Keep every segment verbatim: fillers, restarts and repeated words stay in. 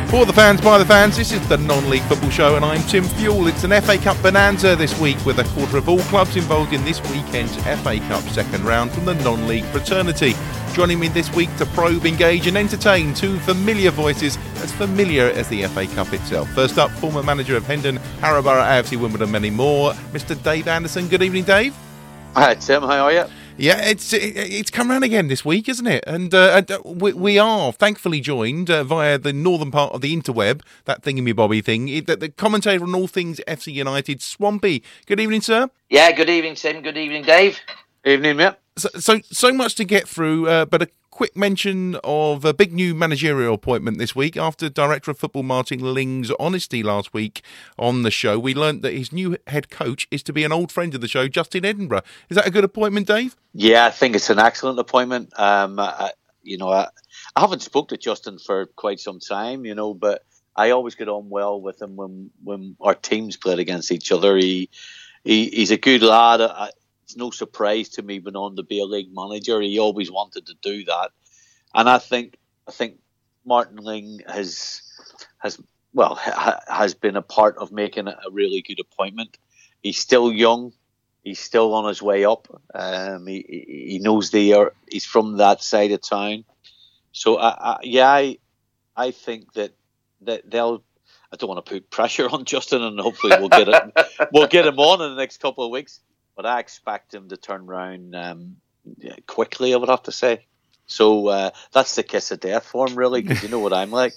For the fans, by the fans, this is the Non-League Football Show and I'm Tim Fuel. It's an F A Cup bonanza this week with a quarter of all clubs involved in this weekend's F A Cup second round from the non-league fraternity. Joining me this week to probe, engage and entertain two familiar voices as familiar as the F A Cup itself. First up, former manager of Hendon, Harrow Borough, A F C Wimbledon and many more, Mister Dave Anderson. Good evening, Dave. Hi Tim, how are you? Yeah, it's it's come round again this week, isn't it? And uh, we, we are thankfully joined uh, via the northern part of the interweb, that thingy-bobby thing, it, the, the commentator on all things F C United, Swampy. Good evening, sir. Yeah, good evening, Tim. Good evening, Dave. Evening, mate. So, so, so much to get through, uh, but a quick mention of a big new managerial appointment this week. After Director of Football Martin Ling's honesty last week on the show, we learnt that his new head coach is to be an old friend of the show, Justin Edinburgh. Is that a good appointment, Dave? Yeah, I think it's an excellent appointment. Um, I, you know, I, I haven't spoke to Justin for quite some time, you know, but I always get on well with him when when our teams played against each other. He, he he's a good lad. I, It's no surprise to me when on to be a league manager. He always wanted to do that, and I think I think Martin Ling has has well ha, has been a part of making a really good appointment. He's still young. He's still on his way up. Um, he he knows the he's from that side of town, so I, I, yeah, I I think that that they'll. I don't want to put pressure on Justin, and hopefully we'll get it. we'll get him on in the next couple of weeks. But I expect him to turn around um, quickly, I would have to say. So uh, that's the kiss of death for him, really, because you know what I'm like.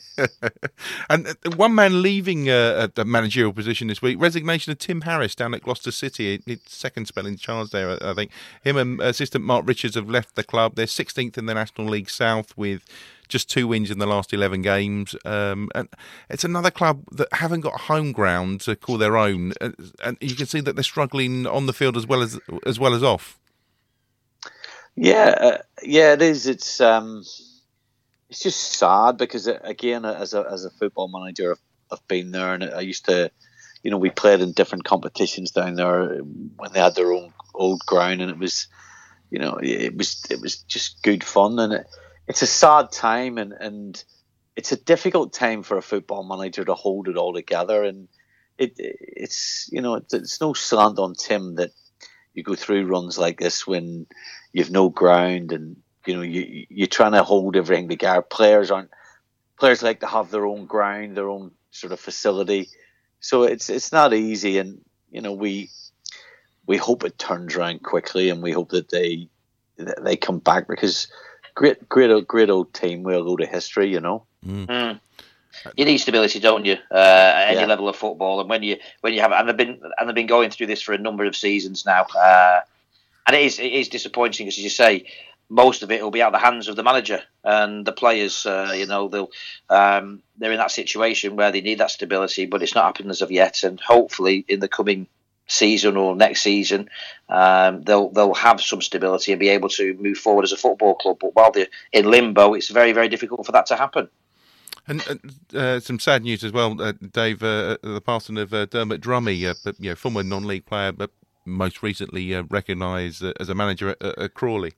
And one man leaving uh, a managerial position this week, resignation of Tim Harris down at Gloucester City. It's second spell in charge there, I think. Him and assistant Mark Richards have left the club. They're sixteenth in the National League South with just two wins in the last eleven games. Um, and it's another club that haven't got a home ground to call their own. And you can see that they're struggling on the field as well as as well as off. Yeah, uh, yeah, it is. It's um, it's just sad because, uh, again, as a as a football manager, I've, I've been there, and I used to, you know, we played in different competitions down there when they had their own old ground, and it was, you know, it was it was just good fun, and it, it's a sad time, and, and it's a difficult time for a football manager to hold it all together, and it it's you know it's, it's no slant on Tim that you go through runs like this when you've no ground, and you know you you're trying to hold everything together. Players aren't players like to have their own ground, their own sort of facility, so it's it's not easy. And you know we we hope it turns around quickly, and we hope that they that they come back, because great great old great old team will go to history. You know. Mm. Mm. You need stability, don't you? Uh, at any yeah. level of football, and when you when you have, and they've been and they've been going through this for a number of seasons now, uh, and it is it is disappointing, because as you say, most of it will be out of the hands of the manager and the players. Uh, you know, they'll um, they're in that situation where they need that stability, but it's not happened as of yet. And hopefully, in the coming season or next season, um, they'll they'll have some stability and be able to move forward as a football club. But while they're in limbo, it's very very difficult for that to happen. And uh, some sad news as well, uh, Dave, uh, the passing of uh, Dermot Drummy, uh, but, you know, former non-league player, but most recently uh, recognised uh, as a manager at, at Crawley.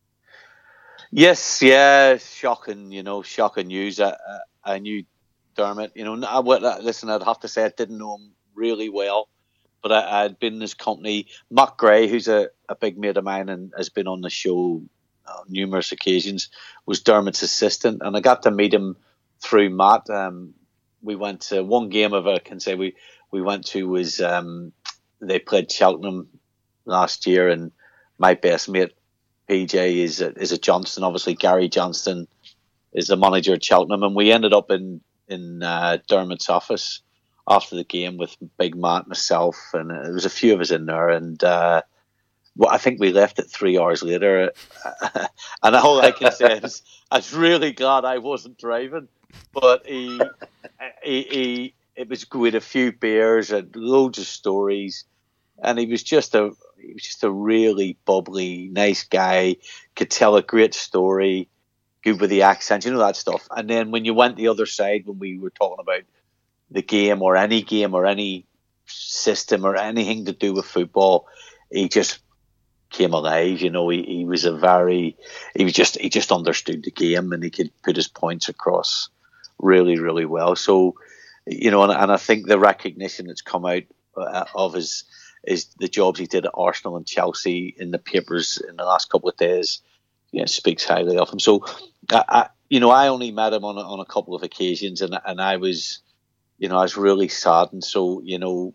Yes, yeah, shocking, you know, shocking news. I, I, I knew Dermot, you know, I, listen, I'd have to say I didn't know him really well, but I, I'd been in his company. Matt Gray, who's a, a big mate of mine and has been on the show on numerous occasions, was Dermot's assistant, and I got to meet him through Matt. Um, we went to one game of I can say we, we went to was um, they played Cheltenham last year, and my best mate P J is a, is a Johnston. Obviously, Gary Johnston is the manager at Cheltenham, and we ended up in in uh, Dermot's office after the game with Big Matt, myself, and uh, there was a few of us in there, and uh, well, I think we left it three hours later, and all I can say is I was really glad I wasn't driving. But he, he, he, it was good. A few beers and loads of stories, and he was just a, he was just a really bubbly, nice guy. Could tell a great story, good with the accent, you know, that stuff. And then when you went the other side, when we were talking about the game or any game or any system or anything to do with football, he just came alive. You know, he, he was a very, he was just, he just understood the game, and he could put his points across really, really well. So, you know, and, and I think the recognition that's come out uh, of his is the jobs he did at Arsenal and Chelsea in the papers in the last couple of days, you know, speaks highly of him. So, I, I, you know, I only met him on a, on a couple of occasions, and and I was, you know, I was really saddened. So, you know,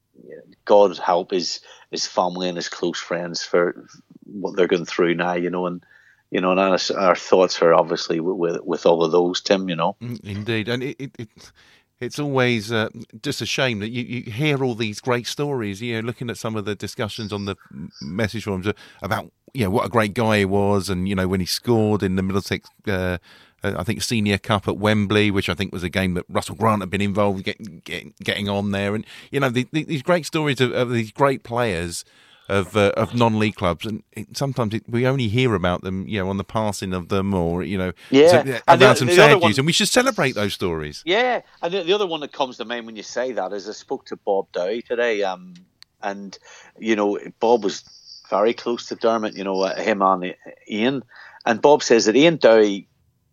God help his his family and his close friends for what they're going through now, you know, and you know, and our, our thoughts are obviously with, with with all of those, Tim, you know. Indeed, and it. it, it... It's always uh, just a shame that you, you hear all these great stories. You know, looking at some of the discussions on the message forums about, you know, what a great guy he was, and you know, when he scored in the Middlesex, uh, I think Senior Cup at Wembley, which I think was a game that Russell Grant had been involved getting getting, getting on there, and you know, the, the, these great stories of, of these great players of uh, of non-league clubs, and it, sometimes it, we only hear about them, you know, on the passing of them, or you know, yeah, so, and about the, some the sad one, news, and we should celebrate those stories. Yeah, and the, the other one that comes to mind when you say that is I spoke to Bob Dowie today, um, and you know, Bob was very close to Dermot, you know, uh, him and Ian, and Bob says that Ian Dowie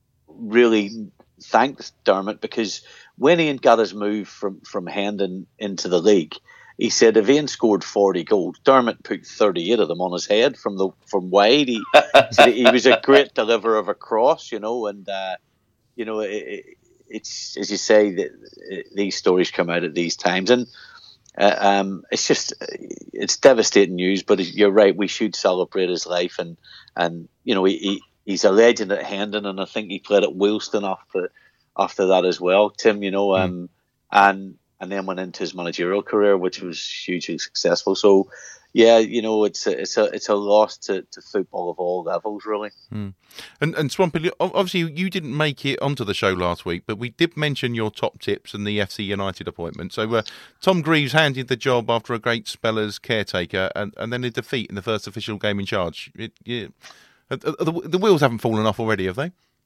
really thanked Dermot because when Ian got his move from from Hendon into the league, he said if Ian scored forty goals, Dermot put thirty-eight of them on his head from the from wide. He said he was a great deliverer of a cross, you know, and uh, you know, it, it, it's as you say that these stories come out at these times, and uh, um, it's just it's devastating news. But you're right, we should celebrate his life, and and you know, he, he he's a legend at Hendon, and I think he played at Wealdstone after after that as well, Tim. You know, um, mm. and. and then went into his managerial career, which was hugely successful. So, yeah, you know, it's a, it's a it's a loss to, to football of all levels, really. Mm. And and Swampy, obviously you didn't make it onto the show last week, but we did mention your top tips and the F C United appointment. So uh, Tom Greaves handed the job after a great spell as caretaker, and, and then a defeat in the first official game in charge. It, yeah. the, the wheels haven't fallen off already, have they?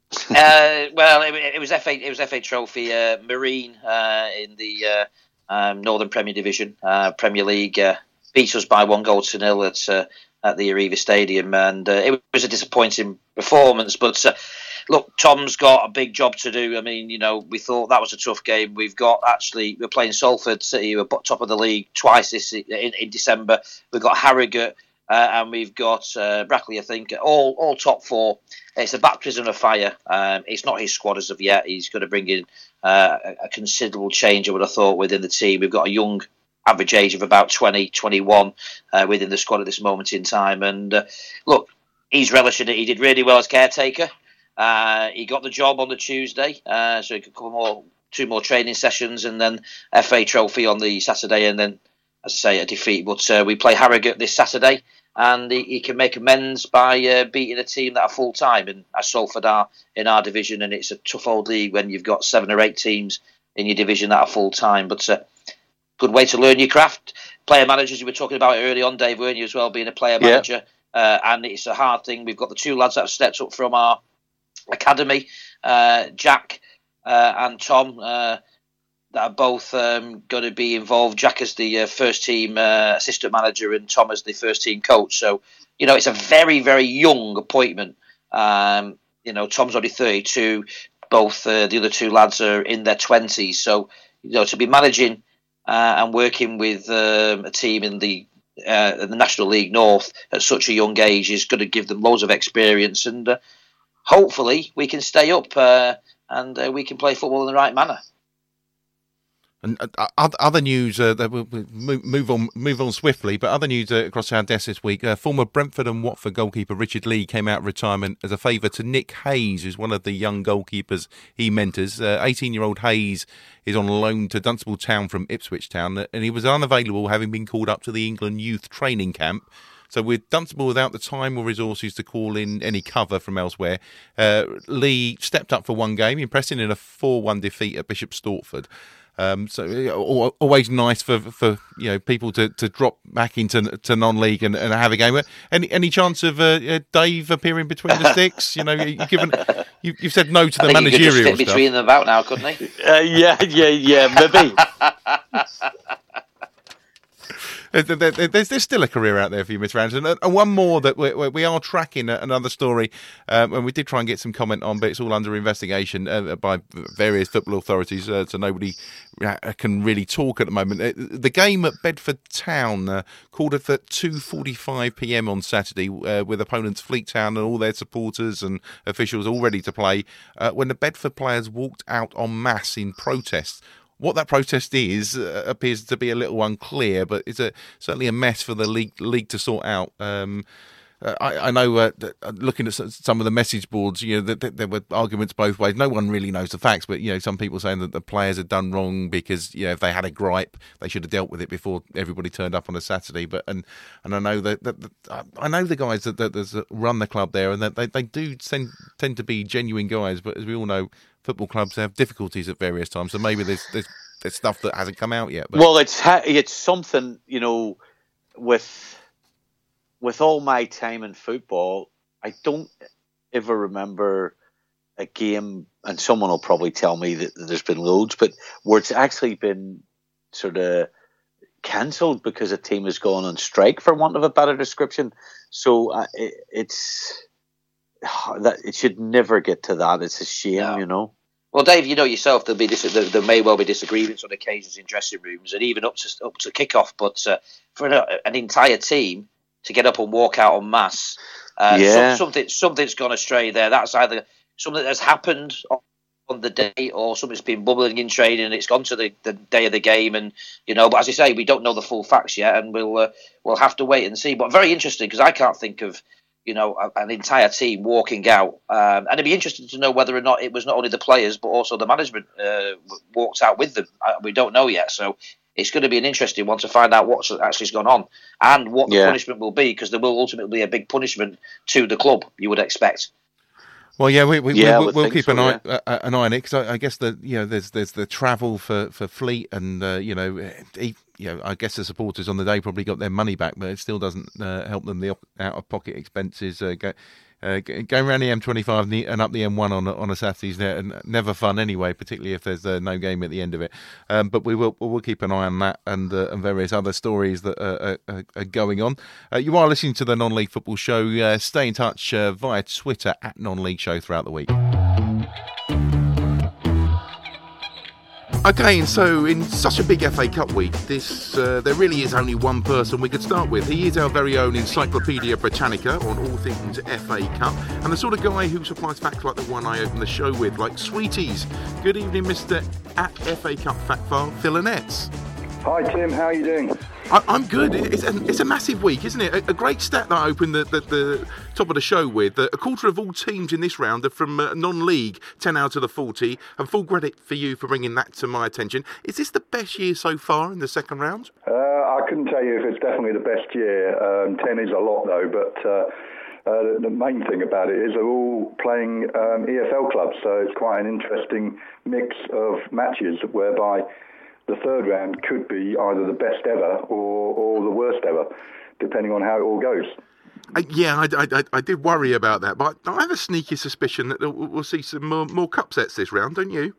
uh, well, it, it was F A. It was F A Trophy. Uh, Marine uh, in the uh, um, Northern Premier Division, uh, Premier League, uh, beat us by one goal to nil at uh, at the Arriva Stadium, and uh, it was a disappointing performance. But uh, look, Tom's got a big job to do. I mean, you know, we thought that was a tough game. We've got actually we're playing Salford City, who are top of the league twice this in, in December. We've got Harrogate. Uh, and we've got uh, Brackley, I think, all all top four. It's a baptism of fire. Um, it's not his squad as of yet. He's going to bring in uh, a, a considerable change, I would have thought, within the team. We've got a young average age of about twenty, twenty-one uh, within the squad at this moment in time. And uh, look, he's relishing it. He did really well as caretaker. Uh, he got the job on the Tuesday, uh, so he could come more, two more training sessions, and then F A Trophy on the Saturday, and then, as I say, a defeat. But uh, we play Harrogate this Saturday, and he, he can make amends by uh, beating a team that are full time, and as Salford are in our division, and it's a tough old league when you've got seven or eight teams in your division that are full time. But uh, good way to learn your craft. Player managers, you were talking about it early on, Dave, weren't you, as well, being a player manager? Yeah. Uh, and it's a hard thing. We've got the two lads that have stepped up from our academy, uh, Jack uh, and Tom. Uh, that are both um, going to be involved. Jack as the uh, first team uh, assistant manager and Tom as the first team coach. So, you know, it's a very, very young appointment. Um, you know, Tom's only thirty-two. Both uh, the other two lads are in their twenties. So, you know, to be managing uh, and working with um, a team in the uh, the National League North at such a young age is going to give them loads of experience. And uh, hopefully we can stay up uh, and uh, we can play football in the right manner. And uh, other news uh, that we'll move on, move on swiftly. But other news uh, across our desk this week: uh, former Brentford and Watford goalkeeper Richard Lee came out of retirement as a favour to Nick Hayes, who's one of the young goalkeepers he mentors. Uh, eighteen-year-old Hayes is on loan to Dunstable Town from Ipswich Town, and he was unavailable, having been called up to the England youth training camp. So with Dunstable without the time or resources to call in any cover from elsewhere, uh, Lee stepped up for one game, impressing in a four one defeat at Bishop Stortford. Um, so always nice for, for you know people to, to drop back into to non-league and, and have a game. Any any chance of uh, Dave appearing between the sticks? You know, you've given you, you've said no to the I think managerial he could just fit stuff. Between them about now, couldn't he? Uh, yeah, yeah, yeah, maybe. There's, there's still a career out there for you, Mister Anderson. And one more that we, we are tracking, another story, um, and we did try and get some comment on, but it's all under investigation uh, by various football authorities, uh, so nobody can really talk at the moment. The game at Bedford Town uh, called it at two forty-five p.m. on Saturday, uh, with opponents Fleet Town and all their supporters and officials all ready to play, uh, when the Bedford players walked out en masse in protest. What that protest is uh, appears to be a little unclear, but it's a, certainly a mess for the league, league to sort out. Um, uh, I, I know, uh, looking at some of the message boards, you know, that, that there were arguments both ways. No one really knows the facts, but you know, some people saying that the players had done wrong because, you know, if they had a gripe, they should have dealt with it before everybody turned up on a Saturday. But and and I know that, that, that I know the guys that, that, that run the club there, and that they they do tend, tend to be genuine guys. But as we all know, football clubs have difficulties at various times, so maybe there's there's, there's stuff that hasn't come out yet. But. Well, it's it's something, you know, with with all my time in football, I don't ever remember a game, and someone will probably tell me that there's been loads, but where it's actually been sort of cancelled because a team has gone on strike, for want of a better description. So uh, it, it's that it should never get to that. It's a shame, no. you know. Well, Dave, you know yourself, there'll be dis- there, there may well be disagreements on occasions in dressing rooms and even up to up to kick-off. But uh, for an, an entire team to get up and walk out en masse, uh, yeah. some, something something's gone astray there. That's either something that's happened on, on the day, or something's been bubbling in training and it's gone to the, the day of the game. And you know, but as you say, we don't know the full facts yet, and we'll uh, we'll have to wait and see. But very interesting, because I can't think of, you know, an entire team walking out. Um, and it'd be interesting to know whether or not it was not only the players, but also the management uh, walked out with them. Uh, we don't know yet. So it's going to be an interesting one to find out what's actually gone on and what the yeah. punishment will be, because there will ultimately be a big punishment to the club, you would expect. Well, yeah, we, we, yeah, we'll, we'll keep so, an eye yeah. uh, an eye on it, because I, I guess the you know there's there's the travel for, for Fleet, and uh, you know he, you know I guess the supporters on the day probably got their money back, but it still doesn't uh, help them the out of pocket expenses. Uh, go, uh, going around the M twenty-five and, the, and up the M one on on a Saturday's never fun anyway, particularly if there's uh, no game at the end of it. Um, but we will we'll keep an eye on that and uh, and various other stories that are, are, are going on. Uh, you are listening to the Non-League Football Show. Uh, stay in touch uh, via Twitter at Non-League Show throughout the week. Okay, and so in such a big F A Cup week, this uh, there really is only one person we could start with. He is our very own Encyclopedia Britannica on all things F A Cup, and the sort of guy who supplies facts like the one I opened the show with, like Sweeties. Good evening, Mister at F A Cup Fact File, Phil Annetts. Hi Tim, how are you doing? I, I'm good. It's a, it's a massive week, isn't it? A, a great stat that I opened the, the, the top of the show with. Uh, a quarter of all teams in this round are from uh, non-league, ten out of the forty. And full credit for you for bringing that to my attention. Is this the best year so far in the second round? Uh, I couldn't tell you if it's definitely the best year. Um, ten is a lot though, but uh, uh, the main thing about it is they're all playing um, E F L clubs, so it's quite an interesting mix of matches whereby the third round could be either the best ever or, or the worst ever, depending on how it all goes. Uh, yeah, I, I, I did worry about that, but I have a sneaky suspicion that we'll see some more, more cup sets this round, don't you?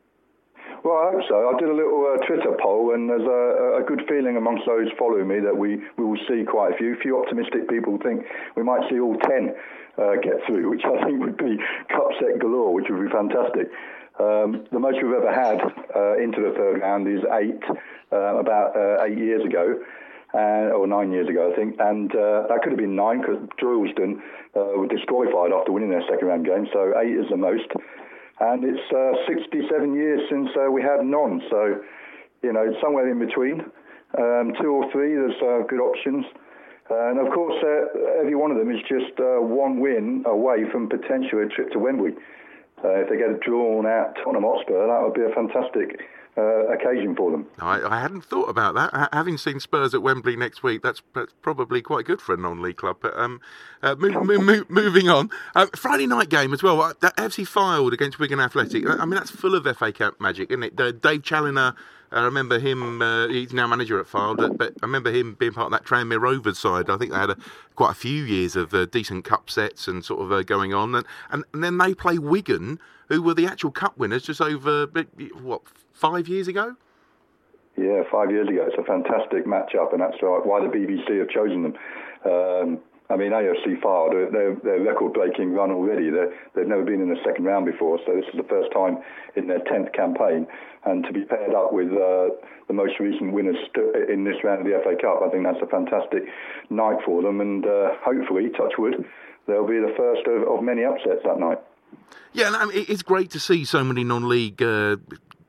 Well, I hope so. I did a little uh, Twitter poll, and there's a, a good feeling amongst those following me that we, we will see quite a few. A few optimistic people think we might see all ten uh, get through, which I think would be cup set galore, which would be fantastic. Um, the most we've ever had uh, into the third round is eight, uh, about uh, eight years ago, uh, or nine years ago, I think. And uh, that could have been nine because Droylsden uh, were disqualified after winning their second round game. So eight is the most. And it's uh, sixty-seven years since uh, we had none. So, you know, somewhere in between. Um, two or three, there's uh, good options. Uh, and of course, uh, every one of them is just uh, one win away from potentially a trip to Wembley. Uh, if they get drawn out Tottenham Hotspur, that would be a fantastic uh, occasion for them. I, I hadn't thought about that. H- having seen Spurs at Wembley next week, that's, that's probably quite good for a non-league club. But um, uh, move, move, move, moving on, uh, Friday night game as well. Uh, that F C Fylde against Wigan Athletic. I mean, that's full of F A Cup magic, isn't it? Uh, Dave Challinor. I remember him, uh, he's now manager at Fylde, but I remember him being part of that Tranmere Rovers side. I think they had a, quite a few years of uh, decent cup sets and sort of uh, going on. And, and, and then they play Wigan, who were the actual cup winners just over, what, five years ago? Yeah, five years ago. It's a fantastic match-up, and that's why the B B C have chosen them. Um, I mean, A F C Fylde, they're, they're record-breaking run already. They're, they've never been in the second round before, so this is the first time in their tenth campaign. And to be paired up with uh, the most recent winners st- in this round of the F A Cup, I think that's a fantastic night for them. And uh, hopefully, touch wood, they'll be the first of, of many upsets that night. Yeah, and I mean, it's great to see so many non-league uh,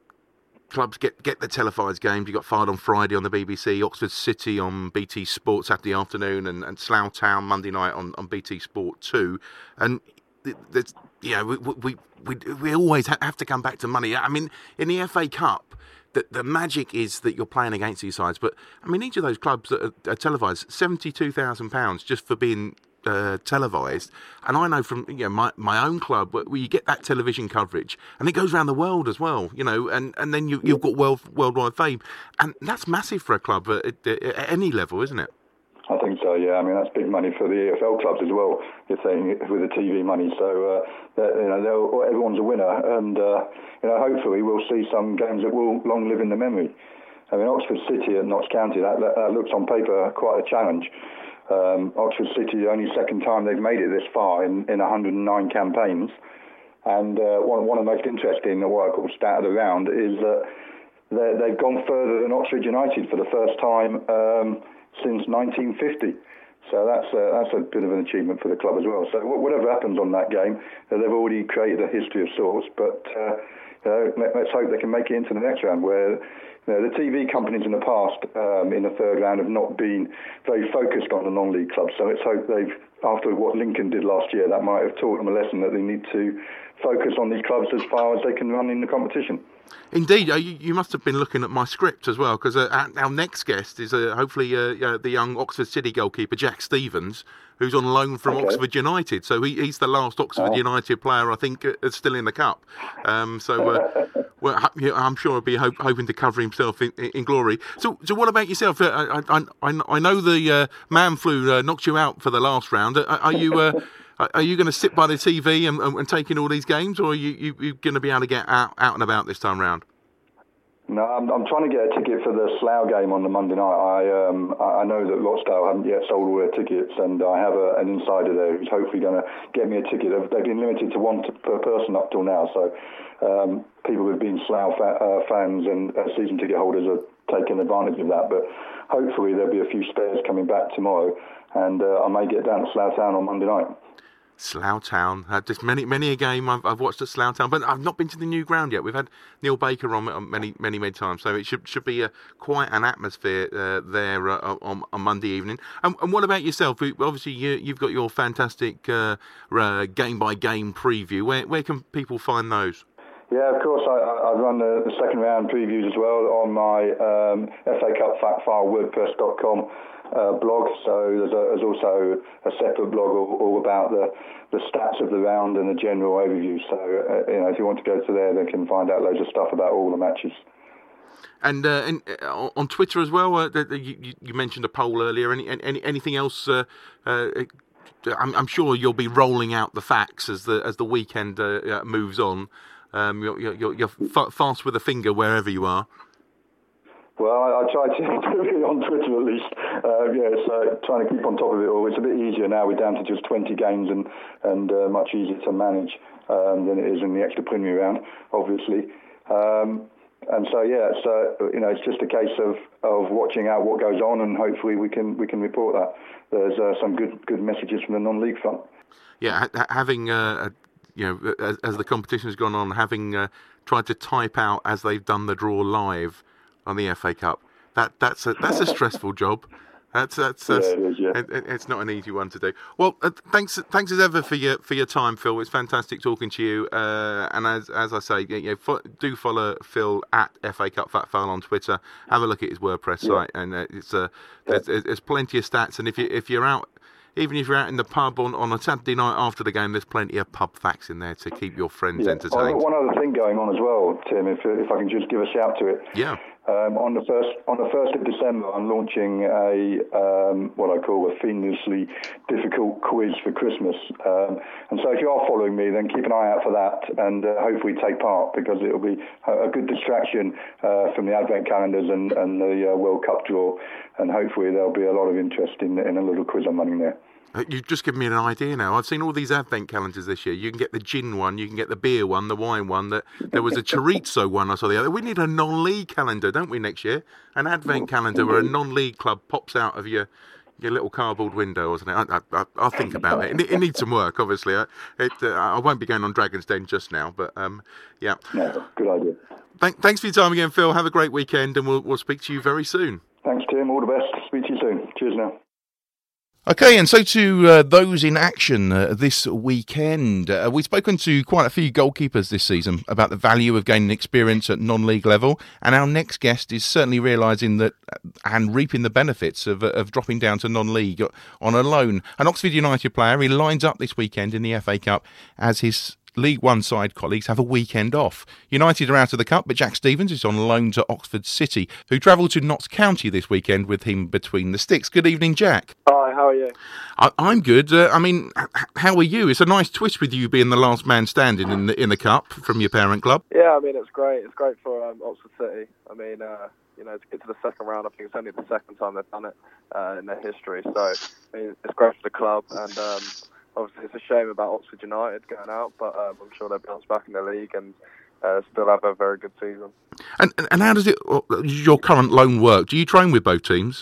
clubs get, get the televised games. You got Fylde on Friday on the B B C, Oxford City on B T Sport Saturday afternoon, and, and Slough Town Monday night on, on B T Sport two. And there's, you know, we we we, we always have to come back to money. I mean, in the F A Cup, the, the magic is that you're playing against these sides. But I mean, each of those clubs that are, are televised, seventy-two thousand pounds just for being Uh, televised. And I know from you know my, my own club where you get that television coverage, and it goes around the world as well. You know, and, and then you, you've got world worldwide fame, and that's massive for a club at, at, at any level, isn't it? I think so. Yeah, I mean that's big money for the E F L clubs as well. If they with the T V money, so uh, you know everyone's a winner, and uh, you know hopefully we'll see some games that will long live in the memory. I mean Oxford City and Notts County, that, that, that looks on paper quite a challenge. Um, Oxford City, the only second time they've made it this far in, in one hundred nine campaigns. And uh, one, one of the most interesting, what I call stat of the round, is that they've gone further than Oxford United for the first time um, since nineteen fifty. So that's a, that's a bit of an achievement for the club as well. So whatever happens on that game, uh, they've already created a history of sorts. But uh, you know, let, let's hope they can make it into the next round where you know, the T V companies in the past um, in the third round have not been very focused on the non-league clubs. So let's hope they've, after what Lincoln did last year, that might have taught them a lesson that they need to focus on these clubs as far as they can run in the competition. Indeed, uh, you, you must have been looking at my script as well, because uh, our next guest is uh, hopefully uh, uh, the young Oxford City goalkeeper Jack Stevens, who's on loan from okay. Oxford United. So he, he's the last Oxford oh. United player I think uh, is still in the cup. Um, so uh, well, I'm sure he'll be hope, hoping to cover himself in, in, in glory. So, so what about yourself? Uh, I, I, I know the uh, man flu uh, knocked you out for the last round. Are, are you? Uh, Are you going to sit by the T V and, and, and take in all these games, or are you, you, you going to be able to get out, out and about this time round? No, I'm, I'm trying to get a ticket for the Slough game on the Monday night. I um, I know that Rochdale haven't yet sold all their tickets, and I have a, an insider there who's hopefully going to get me a ticket. They've been limited to one per person up till now, so um, people who've been Slough fa- uh, fans and uh, season ticket holders are taking advantage of that. But hopefully there'll be a few spares coming back tomorrow, and uh, I may get down to Slough Town on Monday night. Slough Town. Uh, just many, many a game I've, I've watched at Slough Town, but I've not been to the new ground yet. We've had Neil Baker on many, many, many times, so it should should be a, quite an atmosphere uh, there uh, on, on Monday evening. And, and what about yourself? Obviously, you, you've got your fantastic uh, uh, game by game preview. Where where can people find those? Yeah, of course. I, I run the, the second round previews as well on my um, F A Cup Fact File WordPress dot com. Uh, blog, so there's, a, there's also a separate blog all, all about the, the stats of the round and the general overview. So uh, you know, if you want to go to there, they can find out loads of stuff about all the matches. And, uh, and uh, on Twitter as well, uh, you, you mentioned a poll earlier. Any, any anything else? Uh, uh, I'm, I'm sure you'll be rolling out the facts as the as the weekend uh, moves on. Um, you're, you're, you're fast with a finger wherever you are. Well, I, I try to do it on Twitter at least. Uh, yeah, so trying to keep on top of it all. It's a bit easier now. We're down to just twenty games and and uh, much easier to manage um, than it is in the extra preliminary round, obviously. Um, and so yeah, so you know, it's just a case of, of watching out what goes on, and hopefully we can we can report that. There's uh, some good good messages from the non-league front. Yeah, ha- having uh, you know, as, as the competition has gone on, having uh, tried to type out as they've done the draw live on the F A Cup, that that's a that's a stressful job. That's that's, that's yeah, it is, yeah. it, it's not an easy one to do. Well, uh, thanks thanks as ever for your for your time, Phil. It's fantastic talking to you. Uh, and as as I say, you know, fo- do follow Phil at F A Cup Fact File on Twitter. Have a look at his WordPress yeah. site, and uh, it's uh, yeah. there's, there's plenty of stats. And if you if you're out. Even if you're out in the pub on, on a Saturday night after the game, there's plenty of pub facts in there to keep your friends yeah. entertained. One other thing going on as well, Tim, if if I can just give a shout to it. Yeah. Um, on the first on the first of December, I'm launching a um, what I call a fiendishly difficult quiz for Christmas. Um, and so, if you are following me, then keep an eye out for that, and uh, hopefully take part, because it'll be a good distraction uh, from the advent calendars and, and the uh, World Cup draw. And hopefully, there'll be a lot of interest in in a little quiz I'm running there. You've just given me an idea now. I've seen all these advent calendars this year. You can get the gin one, you can get the beer one, the wine one. That there was a chorizo one I saw the other. We need a non-league calendar, don't we, next year? An advent calendar where a non-league club pops out of your your little cardboard window or something. I, I, I'll think about it. It, it needs some work, obviously. I, it, uh, I won't be going on Dragon's Den just now, but um, yeah. No, good idea. Thank, thanks for your time again, Phil. Have a great weekend, and we'll we'll speak to you very soon. Thanks, Tim. All the best. Speak to you soon. Cheers now. Okay, and so to uh, those in action uh, this weekend. Uh, we've spoken to quite a few goalkeepers this season about the value of gaining experience at non-league level, and our next guest is certainly realising that and reaping the benefits of, of dropping down to non-league on a loan. An Oxford United player, he lines up this weekend in the F A Cup as his League One side colleagues have a weekend off. United are out of the Cup, but Jack Stevens is on loan to Oxford City, who travel to Notts County this weekend with him between the sticks. Good evening, Jack. Hi, how are you? I, I'm good. Uh, I mean, h- how are you? It's a nice twist with you being the last man standing in the in the Cup from your parent club. Yeah, I mean, it's great. It's great for um, Oxford City. I mean, uh, you know, to get to the second round, I think it's only the second time they've done it uh, in their history. So, I mean, it's great for the club, and um, obviously it's a shame about Oxford United going out, but um, I'm sure they'll bounce back in the league and uh, still have a very good season. And and how does it your current loan work? Do you train with both teams?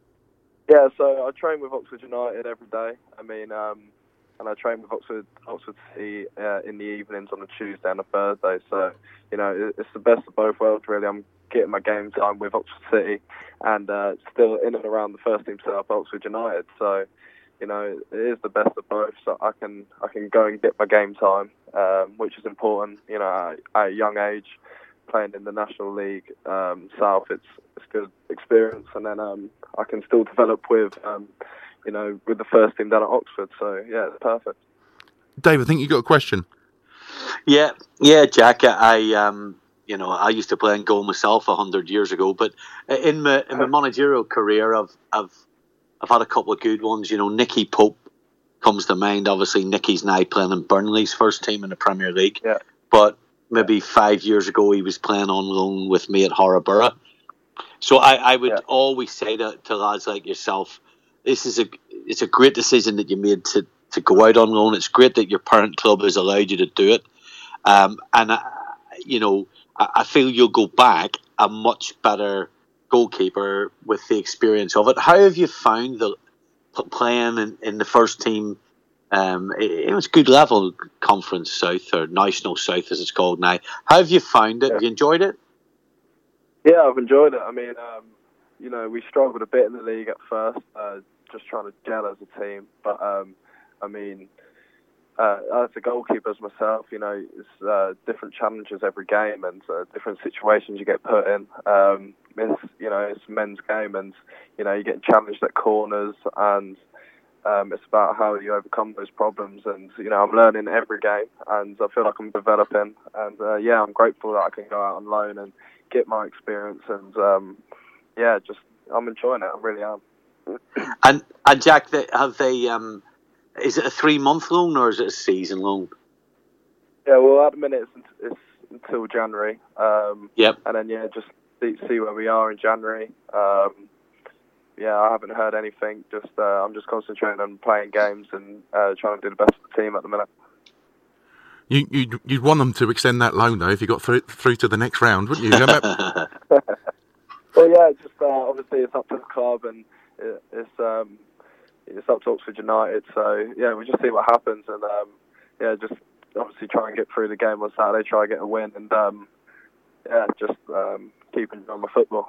Yeah, so I train with Oxford United every day. I mean, um, and I train with Oxford Oxford City uh, in the evenings on a Tuesday and a Thursday. So, you know, it's the best of both worlds, really. I'm getting my game time with Oxford City and uh, still in and around the first team setup, Oxford United. So, you know, it is the best of both. So I can I can go and get my game time, um, which is important. You know, at, at a young age, playing in the National League um, South, it's it's good experience, and then um, I can still develop with, um, you know, with the first team down at Oxford. So yeah, it's perfect. Dave, I think you got a question. Yeah, yeah, Jack. I um, you know, I used to play in goal myself a hundred years ago, but in my in my managerial career, I've I've I've had a couple of good ones. You know, Nicky Pope comes to mind. Obviously, Nicky's now playing in Burnley's first team in the Premier League. Yeah. But maybe five years ago, he was playing on loan with me at Harrogate. So I, I would yeah. always say to, to lads like yourself, this is a it's a great decision that you made to, to go out on loan. It's great that your parent club has allowed you to do it. Um, and, I, you know, I, I feel you'll go back a much better goalkeeper with the experience of it. How have you found the playing in, in the first team? Um, it, it was good level, Conference South or National South as it's called now. How have you found it? Yeah. Have you enjoyed it? Yeah, I've enjoyed it. I mean, um, you know, we struggled a bit in the league at first, uh, just trying to gel as a team. But, um, I mean, uh, as a goalkeeper as myself, you know, it's uh, different challenges every game and uh, different situations you get put in. Um, it's, you know, it's a men's game and, you know, you're getting challenged at corners and um, it's about how you overcome those problems. And, you know, I'm learning every game and I feel like I'm developing. And, uh, yeah, I'm grateful that I can go out on loan and get my experience and, um, yeah, just I'm enjoying it. I really am. And, and Jack, they, have they... Um, is it a three-month loan or is it a season loan? Yeah, well, at the minute it's, it's until January. Um, yep. And then, yeah, just see, see where we are in January. Um, yeah, I haven't heard anything. Just uh, I'm just concentrating on playing games and uh, trying to do the best for the team at the minute. You, you'd, you'd want them to extend that loan, though, if you got through, through to the next round, wouldn't you? Well, yeah, just uh, obviously it's up to the club and it, it's... Um, It's up to Oxford United, so yeah, we just see what happens, and um, yeah, just obviously try and get through the game on Saturday, try and get a win, and um, yeah, just um, keep enjoying my football.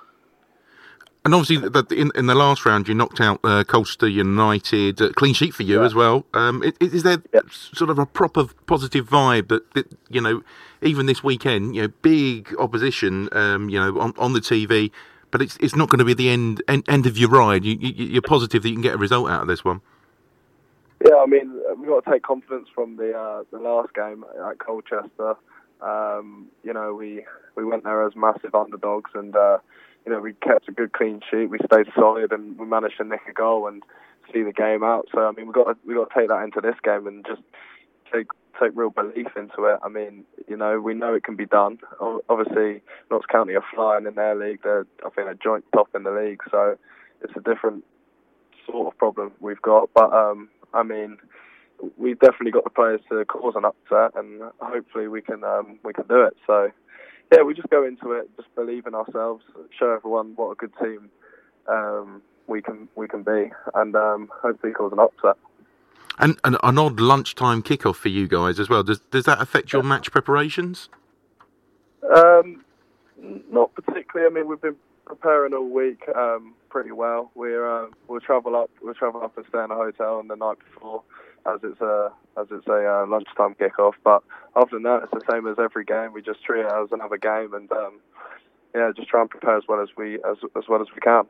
And obviously, the, in in the last round, you knocked out uh, Colchester United, uh, clean sheet for you yeah. as well. Um, is, is there yeah. sort of a proper positive vibe that, that you know, even this weekend, you know, big opposition, um, you know, on, on the T V. But it's it's not going to be the end end, end of your ride. You, you, you're positive that you can get a result out of this one. Yeah, I mean, we've got to take confidence from the uh, the last game at Colchester. Um, you know, we we went there as massive underdogs, and uh, you know, we kept a good clean sheet. We stayed solid, and we managed to nick a goal and see the game out. So I mean, we got to, we got to take that into this game and just take take real belief into it. I mean, you know, we know it can be done. Obviously, Notts County are flying in their league. They're, I think, they're joint top in the league. So it's a different sort of problem we've got. But um, I mean, we've definitely got the players to cause an upset, and hopefully we can um, we can do it. So yeah, we just go into it, just believe in ourselves, show everyone what a good team um, we can we can be, and um, hopefully cause an upset. And, and an odd lunchtime kickoff for you guys as well. Does does that affect your match preparations? Um, not particularly. I mean, we've been preparing all week um, pretty well. We're uh, we'll travel up. We'll travel up and stay in a hotel on the night before, as it's a as it's a uh, lunchtime kickoff. But other than that, it's the same as every game. We just treat it as another game, and um, yeah, just try and prepare as well as we as as well as we can.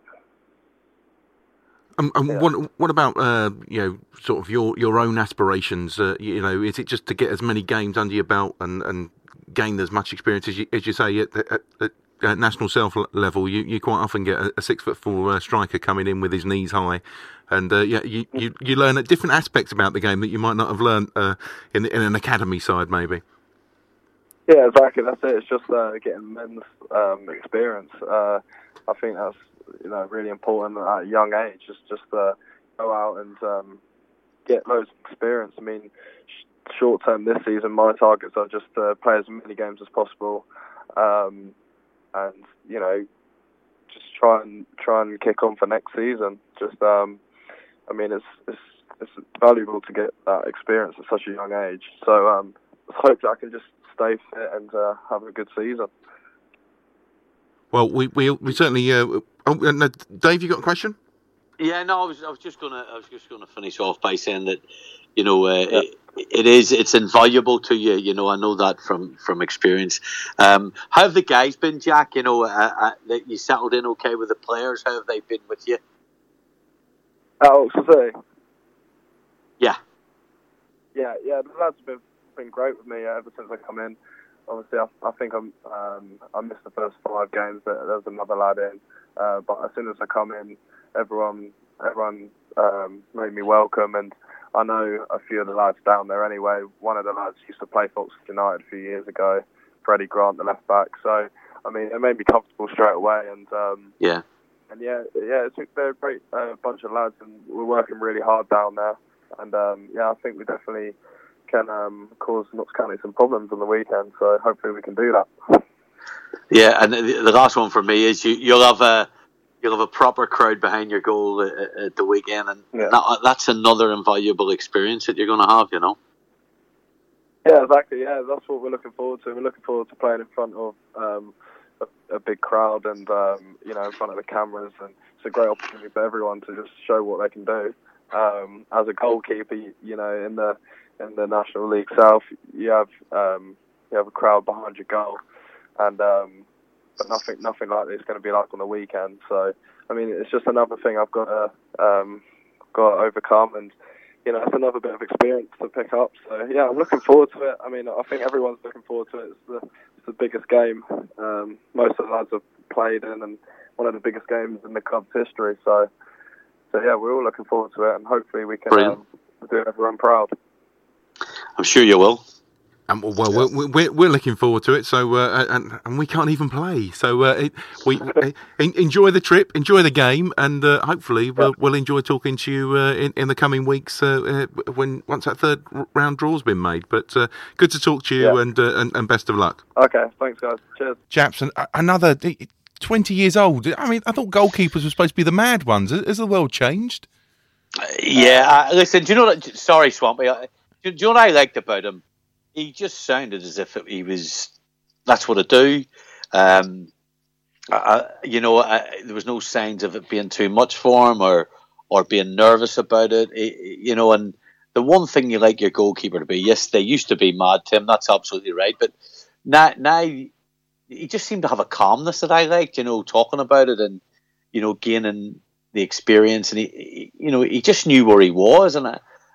Um, um, Yeah. what what about uh, you know, sort of your, your own aspirations? Uh, you know, is it just to get as many games under your belt and, and gain as much experience as you, as you say at, at, at, at national self level? You, you quite often get a, a six foot four uh, striker coming in with his knees high, and uh, yeah, you, you you learn different aspects about the game that you might not have learned uh, in in an academy side, maybe. Yeah, exactly. That's it. It's just uh, getting men's um, experience. Uh, I think that's, you know, really important at a young age. Just just uh, go out and um, get loads of experience. I mean, sh- short term this season, my targets are just to play as many games as possible, um, and you know, just try and try and kick on for next season. Just, um, I mean, it's it's it's valuable to get that experience at such a young age. So um, hopefully, I can just stay fit and uh, have a good season. Well, we we, we certainly. Uh, oh, no, Dave, you got a question? Yeah, no, I was I was just gonna I was just gonna finish off by saying that, you know, uh, yeah. it, it is it's invaluable to you. You know, I know that from from experience. Um, how have the guys been, Jack? You know, uh, uh, that you settled in okay with the players. How have they been with you? Oh, so yeah, yeah, yeah. The lads have been been great with me ever since I come in. Obviously, I, I think I'm, um, I missed the first five games, but there was another lad in. Uh, but as soon as I come in, everyone everyone um, made me welcome, and I know a few of the lads down there anyway. One of the lads used to play for Oxford United a few years ago, Freddie Grant, the left back. So, I mean, it made me comfortable straight away, and um, yeah, and yeah, yeah, it's, they're a great uh, bunch of lads, and we're working really hard down there. And um, yeah, I think we definitely can um, cause Notts County some problems on the weekend, so hopefully we can do that. Yeah, and the, the last one for me is you, you'll have a you'll have a proper crowd behind your goal at, at the weekend, and yeah. that, that's another invaluable experience that you're going to have, you know. Yeah, exactly. Yeah, that's what we're looking forward to. We're looking forward to playing in front of um, a, a big crowd, and um, you know, in front of the cameras, and it's a great opportunity for everyone to just show what they can do. Um, as a goalkeeper, you, you know, in the in the National League South, you have um, you have a crowd behind your goal, and um, but nothing nothing like this is going to be like on the weekend. So I mean, it's just another thing I've got to um, got to overcome, and you know, it's another bit of experience to pick up. So yeah, I'm looking forward to it. I mean, I think everyone's looking forward to it. It's the it's the biggest game um, most of the lads have played in, and one of the biggest games in the club's history. So so yeah, we're all looking forward to it, and hopefully we can um, do everyone proud. I'm sure you will. Um, well, yeah. we're, we're we're looking forward to it. So uh, and and we can't even play. So uh, it, we uh, enjoy the trip, enjoy the game, and uh, hopefully we'll yeah. we'll enjoy talking to you uh, in in the coming weeks uh, uh, when once that third round draw's been made. But uh, good to talk to you, yeah. and, uh, and and best of luck. Okay, thanks guys. Cheers. Chaps, and another twenty years old. I mean, I thought goalkeepers were supposed to be the mad ones. Has the world changed? Uh, yeah. Uh, listen, do you know what? Sorry, Swampy. Do you know what I liked about him? He just sounded as if he was, that's what I do. Um, I, you know, I, there was no signs of it being too much for him or or being nervous about it. He, you know, and the one thing you like your goalkeeper to be, yes, they used to be mad, Tim, that's absolutely right. But now, now he just seemed to have a calmness that I liked, you know, talking about it and, you know, gaining the experience. And, he, he you know, he just knew where he was. And I,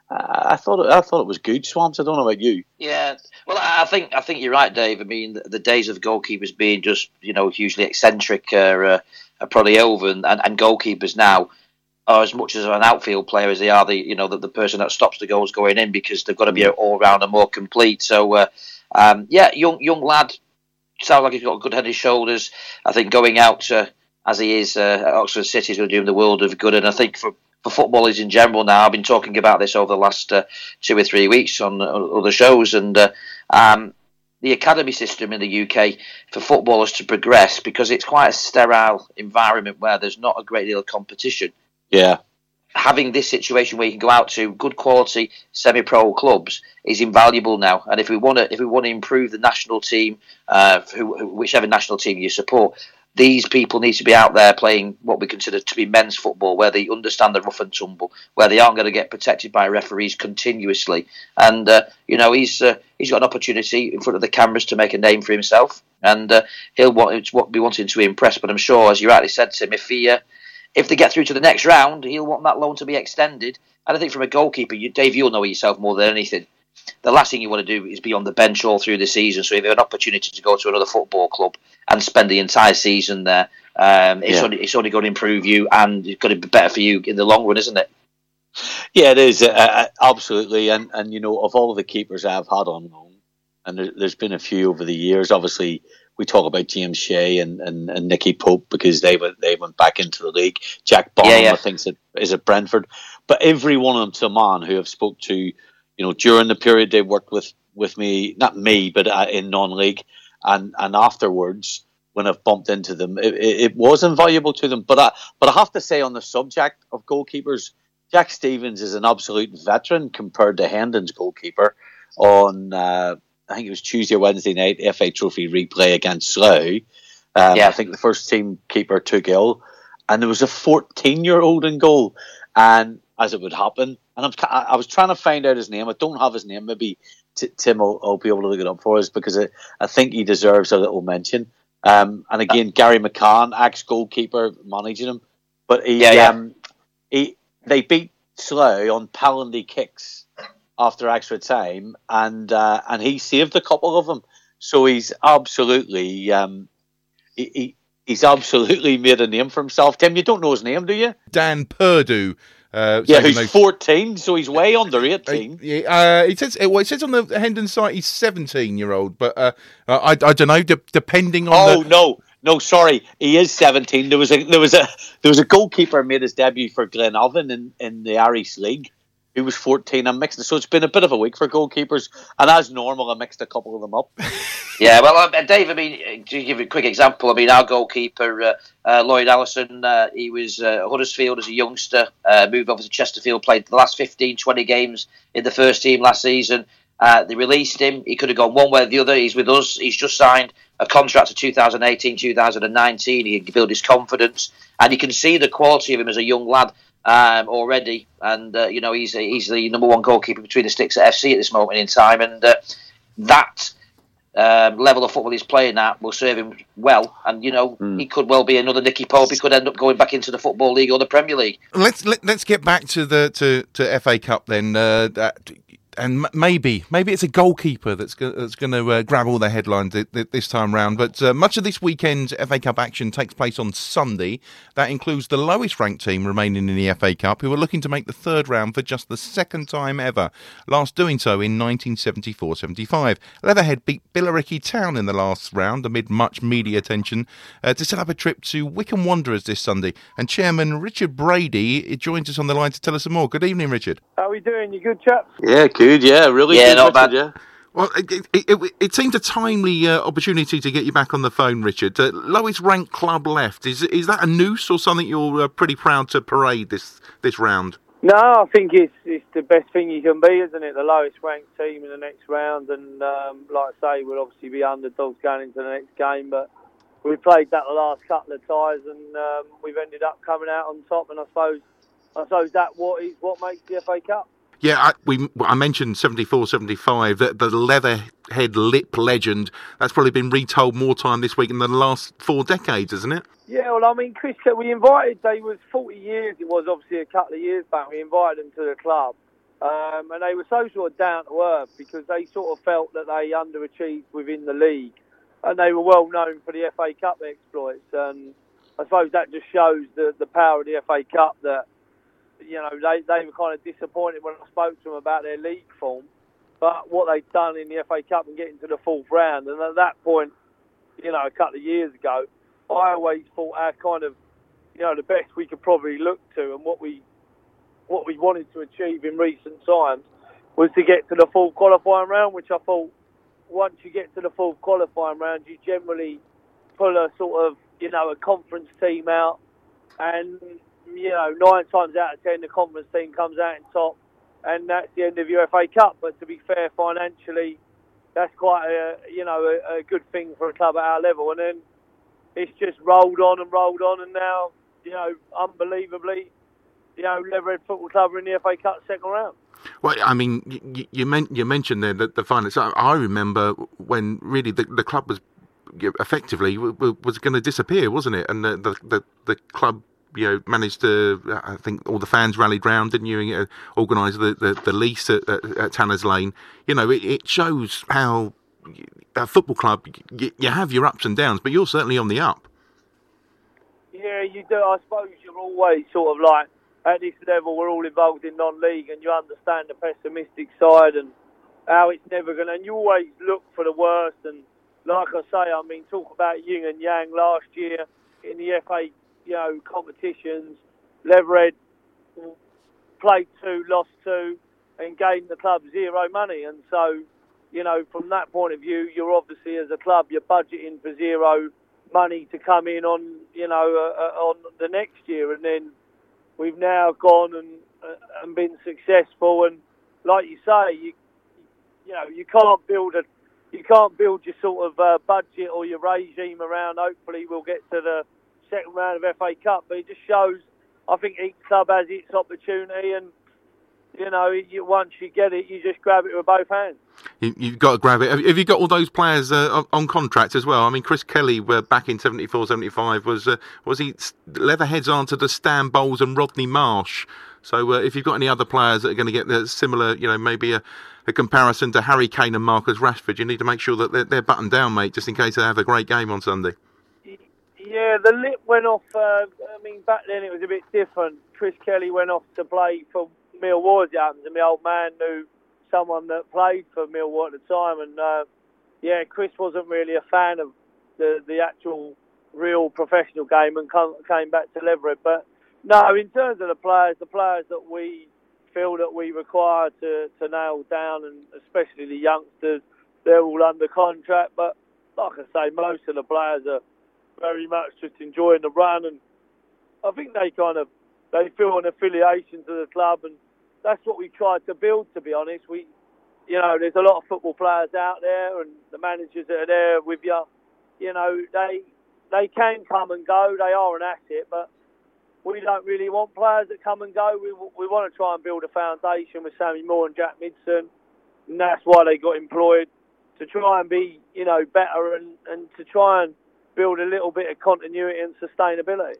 I thought it, I thought it was good, Swamps. I don't know about you. Yeah, well, I think I think you're right, Dave. I mean, the, the days of goalkeepers being just you know hugely eccentric are, uh, are probably over, and, and, and goalkeepers now are as much as an outfield player as they are the you know the, the person that stops the goals going in, because they've got to be all round and more complete. So, uh, um, yeah, young young lad, sounds like he's got a good head on his shoulders. I think going out uh, as he is uh, at Oxford City is going to do him the world of good, and I think for. For footballers in general now, I've been talking about this over the last uh, two or three weeks on uh, other shows, and uh, um, the academy system in the U K for footballers to progress, because it's quite a sterile environment where there's not a great deal of competition. Yeah. Having this situation where you can go out to good quality semi-pro clubs is invaluable now, and if we want to, if we want to improve the national team, uh, who, whichever national team you support. These people need to be out there playing what we consider to be men's football, where they understand the rough and tumble, where they aren't going to get protected by referees continuously. And, uh, you know, he's uh, he's got an opportunity in front of the cameras to make a name for himself. And uh, he'll want, be wanting to impress. But I'm sure, as you rightly said, Tim, if, he, uh, if they get through to the next round, he'll want that loan to be extended. And I think from a goalkeeper, you, Dave, you'll know yourself more than anything. The last thing you want to do is be on the bench all through the season. So if you have an opportunity to go to another football club and spend the entire season there, um, it's, yeah. only, it's only going to improve you, and it's going to be better for you in the long run, isn't it? Yeah, it is. Uh, absolutely. And, and, you know, of all of the keepers I've had on loan, and there, there's been a few over the years, obviously we talk about James Shea and, and, and Nicky Pope because they went they went back into the league. Jack Bonham, yeah, yeah. I think, is at, is at Brentford. But every one of them to a man who I've spoke to, you know, during the period they worked with, with me, not me, but uh, in non-league, and, and afterwards, when I've bumped into them, it, it, it was invaluable to them. But I, but I have to say, on the subject of goalkeepers, Jack Stevens is an absolute veteran compared to Hendon's goalkeeper on, uh, I think it was Tuesday or Wednesday night, F A Trophy replay against Slough. Um, yeah. I think the first team keeper took ill, and there was a fourteen-year-old in goal, and as it would happen, and I'm, I was trying to find out his name. I don't have his name. Maybe t- Tim will, will be able to look it up for us, because I, I think he deserves a little mention. Um, and again, Gary McCann, ex-goalkeeper, managing him. But he, yeah, yeah. Um, he, they beat Slough on penalty kicks after extra time, and uh, and he saved a couple of them. So he's absolutely um, he, he he's absolutely made a name for himself. Tim, you don't know his name, do you? Dan Perdue. Uh, yeah, who's those... fourteen, so he's way under eighteen. Uh, yeah, uh, it says well, it says on the Hendon site he's seventeen-year-old, but uh, I, I don't know. De- depending on. Oh the... no, no, sorry, he is seventeen. There was a there was a there was a goalkeeper made his debut for Glenavon in, in the Irish League. He was fourteen. I'm mixed, so it's been a bit of a week for goalkeepers, and as normal, I mixed a couple of them up. Yeah, well, uh, Dave, I mean, to give you a quick example, I mean, our goalkeeper, uh, uh, Lloyd Allison, uh, he was uh, at Huddersfield as a youngster, uh, moved over to Chesterfield, played the last fifteen, twenty games in the first team last season. Uh, they released him. He could have gone one way or the other. He's with us. He's just signed a contract to two thousand eighteen, two thousand nineteen. He can build his confidence, and you can see the quality of him as a young lad. Um, already, and uh, you know he's he's the number one goalkeeper between the sticks at F C at this moment in time, and uh, that um, level of football he's playing at will serve him well. And you know mm. he could well be another Nicky Pope. He could end up going back into the Football League or the Premier League. Let's let, let's get back to the to, to F A Cup then. Uh, that, and maybe maybe it's a goalkeeper that's go, that's going to uh, grab all the headlines th- th- this time round. But uh, much of this weekend's F A Cup action takes place on Sunday. That includes the lowest ranked team remaining in the F A Cup, who are looking to make the third round for just the second time ever, last doing so in nineteen seventy-four seventy-five. Leatherhead beat Billericay Town in the last round amid much media attention uh, to set up a trip to Wycombe Wanderers this Sunday. And Chairman Richard Brady joins us on the line to tell us some more. Good evening, Richard. How are we doing? You good, chaps? Yeah, good. Yeah, really yeah, good. Not bad. Yeah. Well, it, it, it, it seemed a timely uh, opportunity to get you back on the phone, Richard. Uh, lowest ranked club left. Is is that a noose or something you're uh, pretty proud to parade this this round? No, I think it's it's the best thing you can be, isn't it? The lowest ranked team in the next round, and um, like I say, we'll obviously be underdogs going into the next game, but we played that the last couple of ties, and um, we've ended up coming out on top. And I suppose I suppose that what is what makes the F A Cup. Yeah, I, we, I mentioned seventy-four seventy-five, the, the Leatherhead lip legend. That's probably been retold more time this week in the last four decades, isn't it? Yeah, well, I mean, Chris, we invited, they was forty years, it was obviously a couple of years back, we invited them to the club, Um, and they were so sort of down to earth because they sort of felt that they underachieved within the league, and they were well known for the F A Cup exploits. And I suppose that just shows the the power of the F A Cup. That you know they they were kind of disappointed when I spoke to them about their league form, but what they'd done in the F A Cup and getting to the fourth round. And at that point, you know, a couple of years ago, I always thought our kind of you know the best we could probably look to and what we. what we wanted to achieve in recent times was to get to the full qualifying round, which I thought once you get to the full qualifying round, you generally pull a sort of, you know, a conference team out, and, you know, nine times out of ten, the conference team comes out in top, and that's the end of your F A Cup. But to be fair, financially, that's quite a, you know, a, a good thing for a club at our level. And then it's just rolled on and rolled on, and now, you know, unbelievably, you know, Leatherhead Football Club are in the F A Cup second round. Well, I mean, you you, men- you mentioned there that the finals. I, I remember when really the, the club was effectively w- w- was going to disappear, wasn't it? And the, the the the club, you know, managed to. I think all the fans rallied round, didn't you? Uh, organised the, the the lease at, at, at Tanner's Lane. You know, it, it shows how a football club you, you have your ups and downs, but you're certainly on the up. Yeah, you do. I suppose you're always sort of like. At this level, we're all involved in non-league, and you understand the pessimistic side and how it's never going to... And you always look for the worst. And like I say, I mean, talk about yin and yang last year in the F A, you know, competitions. Leatherhead played two, lost two, and gained the club zero money. And so, you know, from that point of view, you're obviously, as a club, you're budgeting for zero money to come in on, you know, uh, on the next year. And then we've now gone and uh, and been successful, and like you say, you you know you can't build a you can't build your sort of uh, budget or your regime around. Hopefully, we'll get to the second round of F A Cup, but it just shows. I think each club has its opportunity, and you know, you, once you get it, you just grab it with both hands. You, you've got to grab it. Have, have you got all those players uh, on contract as well? I mean, Chris Kelly, uh, back in seventy-four seventy-five, was uh, was he Leatherhead's answer to Stan Bowles and Rodney Marsh. So uh, if you've got any other players that are going to get the similar, you know, maybe a, a comparison to Harry Kane and Marcus Rashford, you need to make sure that they're, they're buttoned down, mate, just in case they have a great game on Sunday. Yeah, the lip went off. Uh, I mean, back then it was a bit different. Chris Kelly went off to play for Millwall, as it happens, and my old man knew someone that played for Millwall at the time, and uh, yeah, Chris wasn't really a fan of the the actual real professional game and come, came back to Leatherhead. But no, in terms of the players, the players that we feel that we require to, to nail down, and especially the youngsters, they're all under contract. But like I say, most of the players are very much just enjoying the run, and I think they kind of they feel an affiliation to the club, and that's what we tried to build, to be honest. We, you know, there's a lot of football players out there, and the managers that are there with you, you know, they they can come and go. They are an asset, but we don't really want players that come and go. We we want to try and build a foundation with Sammy Moore and Jack Midson, and that's why they got employed, to try and be, you know, better and, and to try and build a little bit of continuity and sustainability.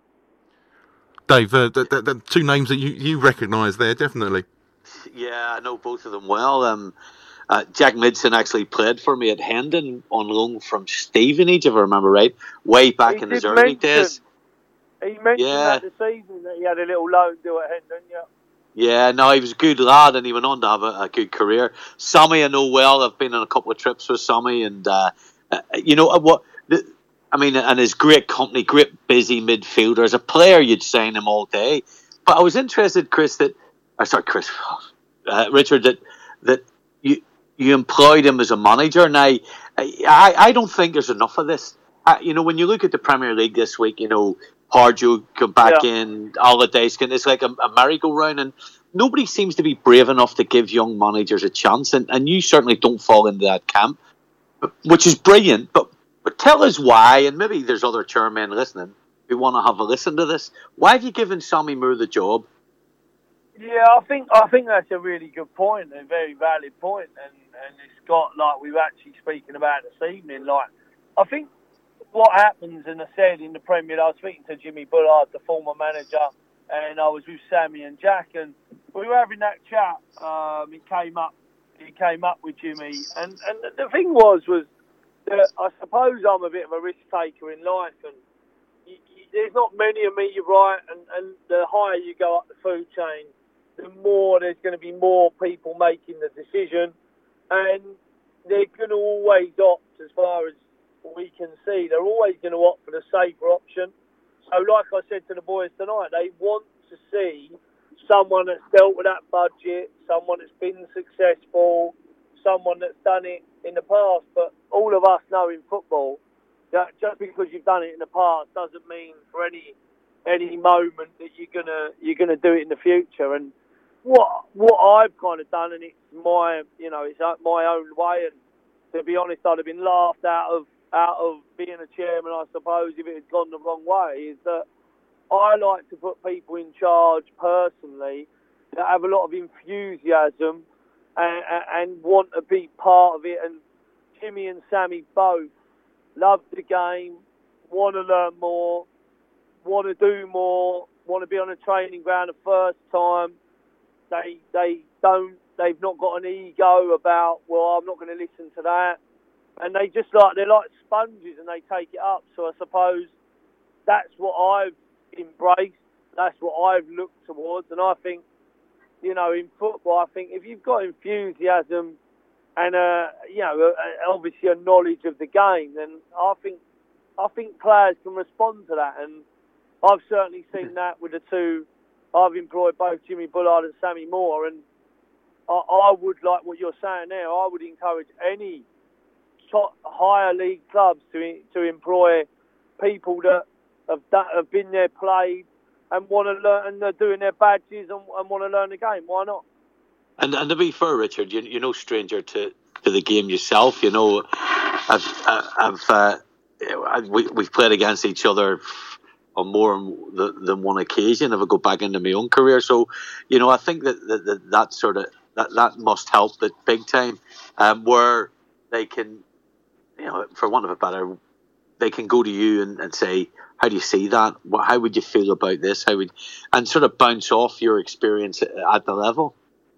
Dave, uh, the, the, the two names that you, you recognise there, definitely. Yeah, I know both of them well. Um, uh, Jack Midson actually played for me at Hendon on loan from Stevenage, if I remember right, way back he in his early mention, days. He mentioned yeah. that this season that he had a little loan deal at Hendon, yeah. Yeah, no, he was a good lad, and he went on to have a, a good career. Sammy, I know well. I've been on a couple of trips with Sammy, and uh, uh, you know what? The, I mean, and his great company, great busy midfielder. As a player, you'd sign him all day. But I was interested, Chris, that, or sorry, Chris, uh, Richard, that that you you employed him as a manager. And I, I, I don't think there's enough of this. I, you know, when you look at the Premier League this week, you know, Pardew come back yeah. in, Allardyce, it's like a, a merry-go-round, and nobody seems to be brave enough to give young managers a chance. And, and you certainly don't fall into that camp, which is brilliant. But But tell us why, and maybe there's other chairmen listening who want to have a listen to this. Why have you given Sammy Moore the job? Yeah, I think I think that's a really good point, a very valid point, and, and it's got, like we were actually speaking about this evening, like, I think what happens, and I said in the Premier, I was speaking to Jimmy Bullard, the former manager, and I was with Sammy and Jack, and we were having that chat. Um, he came up, he came up with Jimmy, and, and the thing was, was that I suppose I'm a bit of a risk taker in life, and you, you, there's not many of me, you're right, and, and the higher you go up the food chain, the more there's going to be more people making the decision, and they're going to always opt, as far as we can see, they're always going to opt for the safer option. So like I said to the boys tonight, they want to see someone that's dealt with that budget, someone that's been successful, someone that's done it in the past. But all of us know in football that just because you've done it in the past doesn't mean for any any moment that you're gonna you're gonna do it in the future. And what what I've kind of done, and it's my you know it's my own way. And to be honest, I'd have been laughed out of out of being a chairman, I suppose, if it had gone the wrong way. Is that I like to put people in charge personally that have a lot of enthusiasm and, and want to be part of it. And Jimmy and Sammy both love the game, want to learn more, want to do more, want to be on a training ground the first time. They they don't. They've not got an ego about, well, I'm not going to listen to that. And they just like they're like sponges, and they take it up. So I suppose that's what I've embraced. That's what I've looked towards. And I think, you know, in football, I think if you've got enthusiasm and uh, you know, obviously a knowledge of the game, then I think I think players can respond to that. And I've certainly seen that with the two. I've employed both Jimmy Bullard and Sammy Moore, and I, I would, like what you're saying there, I would encourage any top higher league clubs to to employ people that have done, have been there, played, and want to learn, and they're doing their badges and, and want to learn the game. Why not? And and to be fair, Richard, you, you're no stranger to, to the game yourself. You know, I've I've uh, we we've played against each other on more than one occasion. If I go back into my own career, so you know, I think that that, that, that sort of that, that must help it big time, um, where they can, you know, for want of a better, they can go to you and, and say, how do you see that? What, how would you feel about this? How would, and sort of bounce off your experience at, at the level.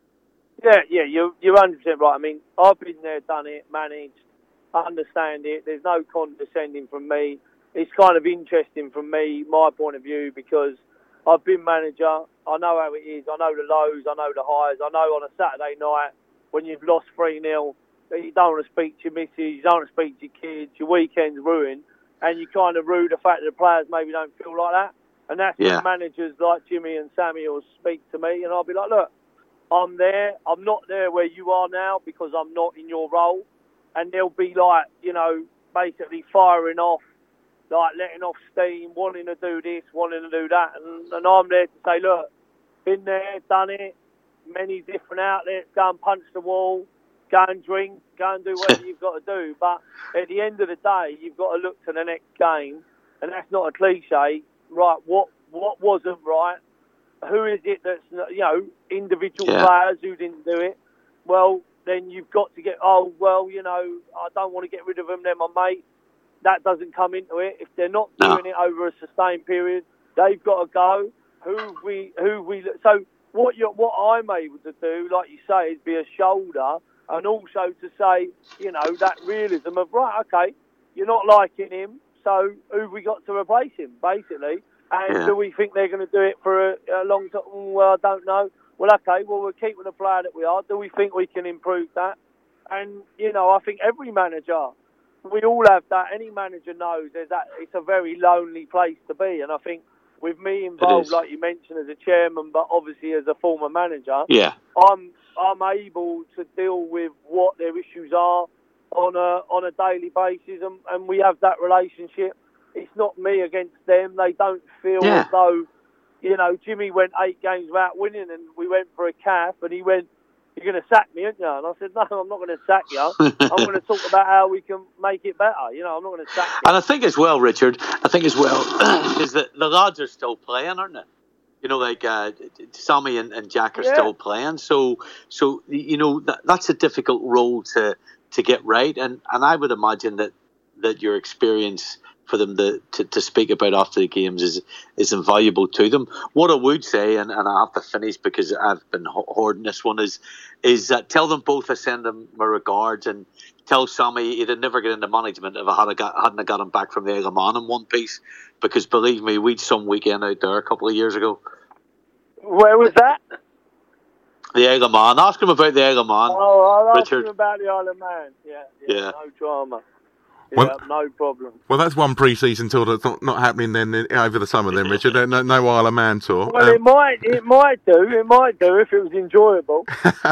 Yeah, yeah, you're you're one hundred percent right. I mean, I've been there, done it, managed, understand it. There's no condescending from me. It's kind of interesting from me, my point of view, because I've been manager. I know how it is. I know the lows. I know the highs. I know on a Saturday night when you've lost three nil, you don't want to speak to your missus, you don't want to speak to your kids, your weekend's ruined, and you kind of rue the fact that the players maybe don't feel like that. And that's yeah. when managers like Jimmy and Sammy will speak to me, and I'll be like, look, I'm there. I'm not there where you are now because I'm not in your role. And they'll be like, you know, basically firing off, like letting off steam, wanting to do this, wanting to do that. And, and I'm there to say, look, been there, done it, many different outlets, go and punch the wall, go and drink, go and do whatever you've got to do. But at the end of the day, you've got to look to the next game. And that's not a cliche. Right, what what wasn't right? Who is it that's, you know, individual yeah. players who didn't do it? Well, then you've got to get, oh, well, you know, I don't want to get rid of them, they're my mate. That doesn't come into it. If they're not doing no. it over a sustained period, they've got to go. Who we, who we, so what you what I'm able to do, like you say, is be a shoulder, and also to say, you know, that realism of, right, okay, you're not liking him, so who have we got to replace him, basically? And yeah. do we think they're going to do it for a, a long time? Well, I don't know. Well, okay, well, we're keeping the player that we are. Do we think we can improve that? And, you know, I think every manager, we all have that. Any manager knows there's that. It's a very lonely place to be. And I think with me involved, like you mentioned, as a chairman, but obviously as a former manager, yeah. I'm I'm able to deal with what their issues are on a on a daily basis, and, and we have that relationship. It's not me against them. They don't feel yeah. as though, you know, Jimmy went eight games without winning, and we went for a calf, and he went, you're going to sack me, aren't you? And I said, no, I'm not going to sack you. I'm going to talk about how we can make it better. You know, I'm not going to sack you. And I think as well, Richard, I think as well, is that the lads are still playing, aren't they? You know, like uh, Sammy and, and Jack are yeah. still playing. So, so you know, that, that's a difficult role to, to get right. And, and I would imagine that that your experience for them to, to, to speak about after the games is is invaluable to them. What I would say, and, and I have to finish because I've been hoarding this one, is is that tell them both I send them my regards, and tell Sammy he'd have never get into management if I had got, hadn't got him back from the Isle of Man in one piece, because believe me, we'd some weekend out there a couple of years ago. Where was that? The Isle of Man. Ask him about the Isle of Man. Oh, I'll ask Richard. him about the Isle of Man. Yeah, yeah, Yeah. no drama. Yeah, Well- no problem. Well, that's one pre-season tour that's not, not happening then in, over the summer then, Richard. No, no Isle of Man tour. Well, Um, it might, it might do, it might do if it was enjoyable.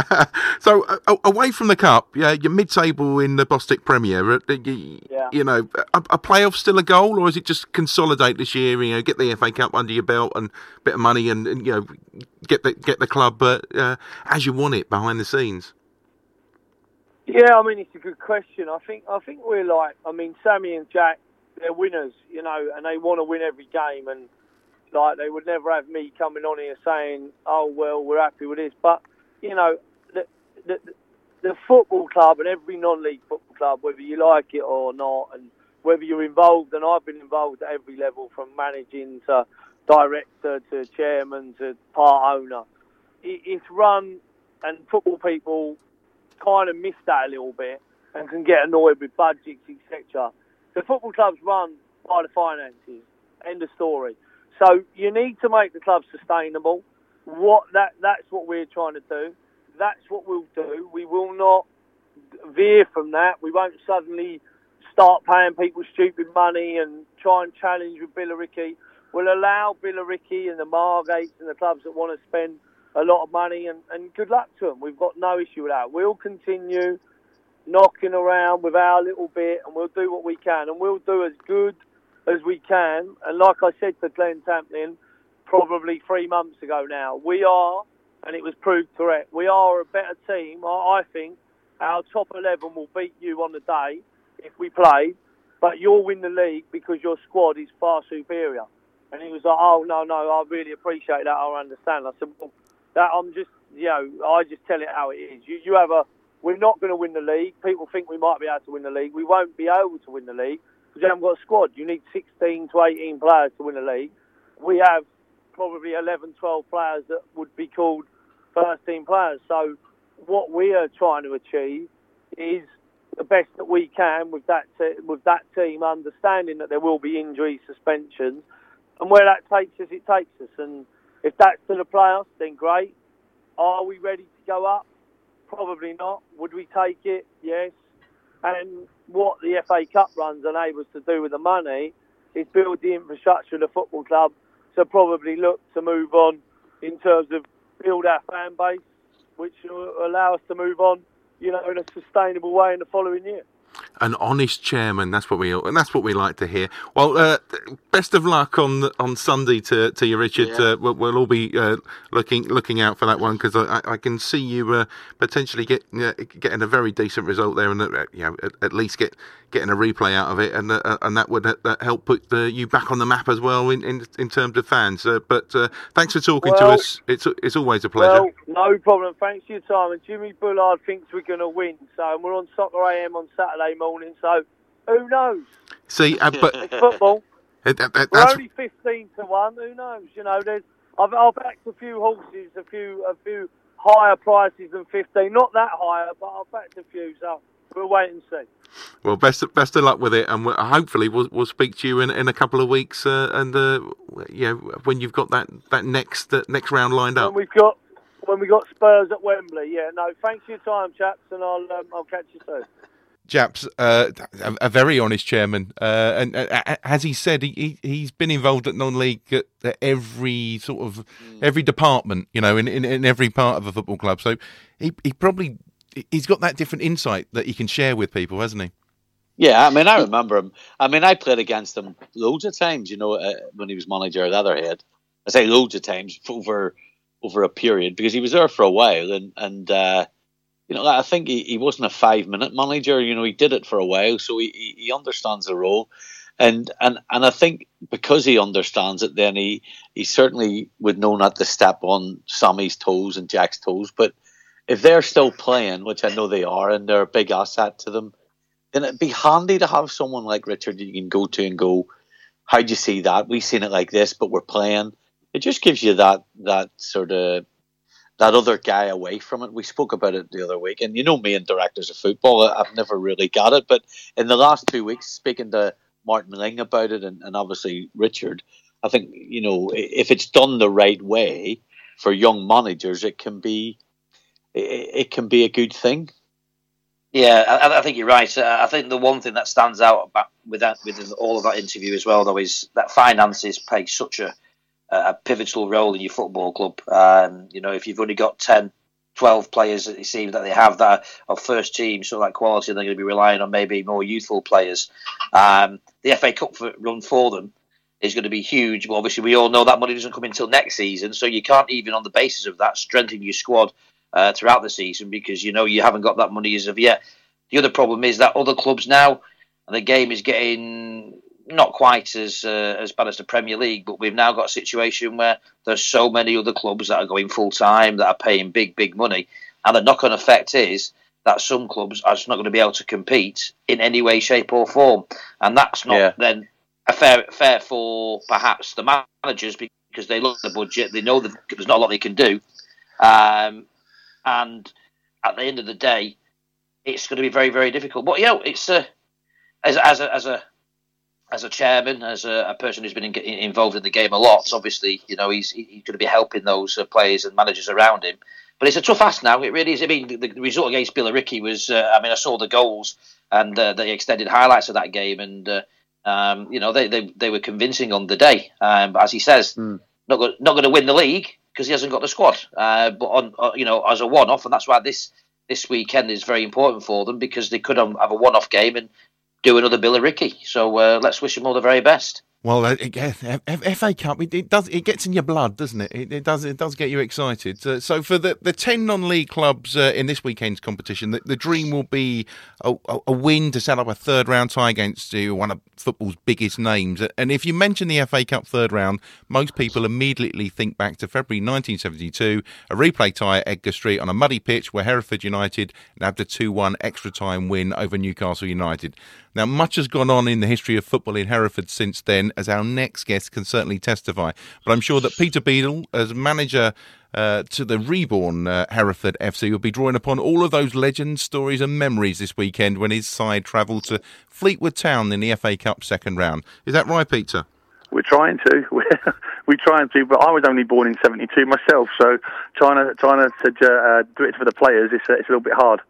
so, uh, away from the Cup, yeah, you're mid-table in the Bostik Premier. Uh, you, Yeah. you know, a, a playoff still a goal, or is it just consolidate this year? You know, get the F A Cup under your belt and a bit of money, and, and you know, get the get the club uh, uh, as you want it behind the scenes. Yeah, I mean, it's a good question. I think I think we're like, I mean, Sammy and Jack, they're winners, you know, and they want to win every game. And, like, they would never have me coming on here saying, oh, well, we're happy with this. But, you know, the the, the football club and every non-league football club, whether you like it or not, and whether you're involved, and I've been involved at every level, from managing to director to chairman to part owner, it, it's run, and football people kind of miss that a little bit and can get annoyed with budgets, et cetera. The football club's run by the finances. End of story. So you need to make the club sustainable. What that that's what we're trying to do. That's what we'll do. We will not veer from that. We won't suddenly start paying people stupid money and try and challenge with Billericay. We'll allow Billericay and the Margates and the clubs that want to spend a lot of money, and, and good luck to them. We've got no issue with that. We'll continue knocking around with our little bit, and we'll do what we can, and we'll do as good as we can. And like I said to Glenn Tamplin probably three months ago now, we are, and it was proved correct, we are a better team. I, I think our top eleven will beat you on the day if we play, but you'll win the league because your squad is far superior. And he was like, oh, no, no, I really appreciate that, I understand. I said, well, that I'm just, you know, I just tell it how it is. You, you have a, we're not going to win the league. People think we might be able to win the league. We won't be able to win the league because you haven't got a squad. You need sixteen to eighteen players to win the league. We have probably eleven, twelve players that would be called first team players. So what we are trying to achieve is the best that we can with that te- with that team, understanding that there will be injuries, suspensions, and where that takes us, it takes us. And if that's to the playoffs, then great. Are we ready to go up? Probably not. Would we take it? Yes. And what the F A Cup runs enable us to do with the money is build the infrastructure of the football club to probably look to move on in terms of build our fan base, which will allow us to move on, you know, in a sustainable way in the following year. An honest chairman, that's what we and that's what we like to hear. Well, uh, best of luck on on Sunday to to you, Richard. Yeah. Uh, we'll, we'll all be uh, looking looking out for that one, because I, I can see you uh, potentially get uh, getting a very decent result there, and uh, you know, at, at least get getting a replay out of it, and uh, and that would uh, help put uh, you back on the map as well in in, in terms of fans. Uh, but uh, thanks for talking Well, to us. It's it's always a pleasure. Well, no problem. Thanks for your time. And Jimmy Bullard thinks we're going to win. So and we're on Soccer A M on Saturday morning. So who knows? See, uh, but It's football. uh, that, that, We're that's only fifteen to one. Who knows? You know, there's I've, I've backed a few horses, a few a few higher prices than fifteen. Not that higher, but I've backed a few. So we'll wait and see. well. Best of, best of luck with it, and we'll, hopefully we'll we'll speak to you in, in a couple of weeks, uh, and uh, you know, when you've got that that next uh, next round lined up. When we've got when we got Spurs at Wembley. Yeah. No. Thanks for your time, chaps, and I'll um, I'll catch you soon. Japs, uh, a, a very honest chairman, uh, and uh, as he said, he, he he's been involved at non-league at, at every sort of mm. every department, you know, in, in, in every part of a football club. So he he probably he's got that different insight that he can share with people, hasn't he? Yeah, I mean, I remember him. I mean, I played against him loads of times, you know, uh, when he was manager at Leatherhead. I say loads of times over over a period because he was there for a while, and and. Uh, You know, I think he, he wasn't a five-minute manager. You know, he did it for a while, so he, he, he understands the role. And, and and I think because he understands it, then he, he certainly would know not to step on Sammy's toes and Jack's toes. But if they're still playing, which I know they are, and they're a big asset to them, then it'd be handy to have someone like Richard you can go to and go, how do you see that? We've seen it like this, but we're playing. It just gives you that that sort of that other guy away from it. We spoke about it the other week, and you know me and directors of football, I've never really got it. But in the last two weeks, speaking to Martin Ling about it, and, and obviously Richard, I think, you know, if it's done the right way for young managers, it can be it, it can be a good thing. Yeah, I, I think you're right. I think the one thing that stands out about with that, with all of that interview as well, though, is that finances play such a, a pivotal role in your football club. Um, you know, if you've only got ten, twelve players, it seems that they have that of first team, so that quality, they're going to be relying on maybe more youthful players. Um, the F A Cup run for them is going to be huge, but obviously we all know that money doesn't come until next season, so you can't even on the basis of that strengthen your squad uh, throughout the season, because you know you haven't got that money as of yet. The other problem is that other clubs now, and the game is getting not quite as uh, as bad as the Premier League, but we've now got a situation where there's so many other clubs that are going full time, that are paying big, big money, and the knock-on effect is that some clubs are just not going to be able to compete in any way, shape, or form, and that's not yeah. then a fair fair for perhaps the managers, because they look at the budget, they know that there's not a lot they can do, um, and at the end of the day, it's going to be very, very difficult. But you know, it's a as as a as a as a chairman, as a, a person who's been in, involved in the game a lot. Obviously, you know, he's he's going to be helping those uh, players and managers around him. But it's a tough ask now. It really is. I mean, the, the result against Billericay was. Uh, I mean, I saw the goals and uh, the extended highlights of that game, and uh, um, you know, they, they they were convincing on the day. Um, but as he says, mm. not go, not going to win the league because he hasn't got the squad. Uh, but on uh, you know, as a one-off, and that's why this. This weekend is very important for them, because they could have a one-off game and do another Billericay. So uh, let's wish them all the very best. Well, uh, F A Cup, it, it does it gets in your blood, doesn't it? It, it does it does get you excited. Uh, so for the, the ten non-league clubs uh, in this weekend's competition, the, the dream will be a, a win to set up a third round tie against uh, one of football's biggest names. And if you mention the F A Cup third round, most people immediately think back to February nineteen seventy-two, a replay tie at Edgar Street on a muddy pitch where Hereford United nabbed a two one extra time win over Newcastle United. Now, much has gone on in the history of football in Hereford since then, as our next guest can certainly testify. But I'm sure that Peter Beadle, as manager uh, to the reborn uh, Hereford F C, will be drawing upon all of those legends, stories and memories this weekend when his side travel to Fleetwood Town in the F A Cup second round. Is that right, Peter? We're trying to. We're, we're trying to, but I was only born in seventy-two myself, so trying to trying to uh, do it for the players, it's, uh, it's a little bit hard.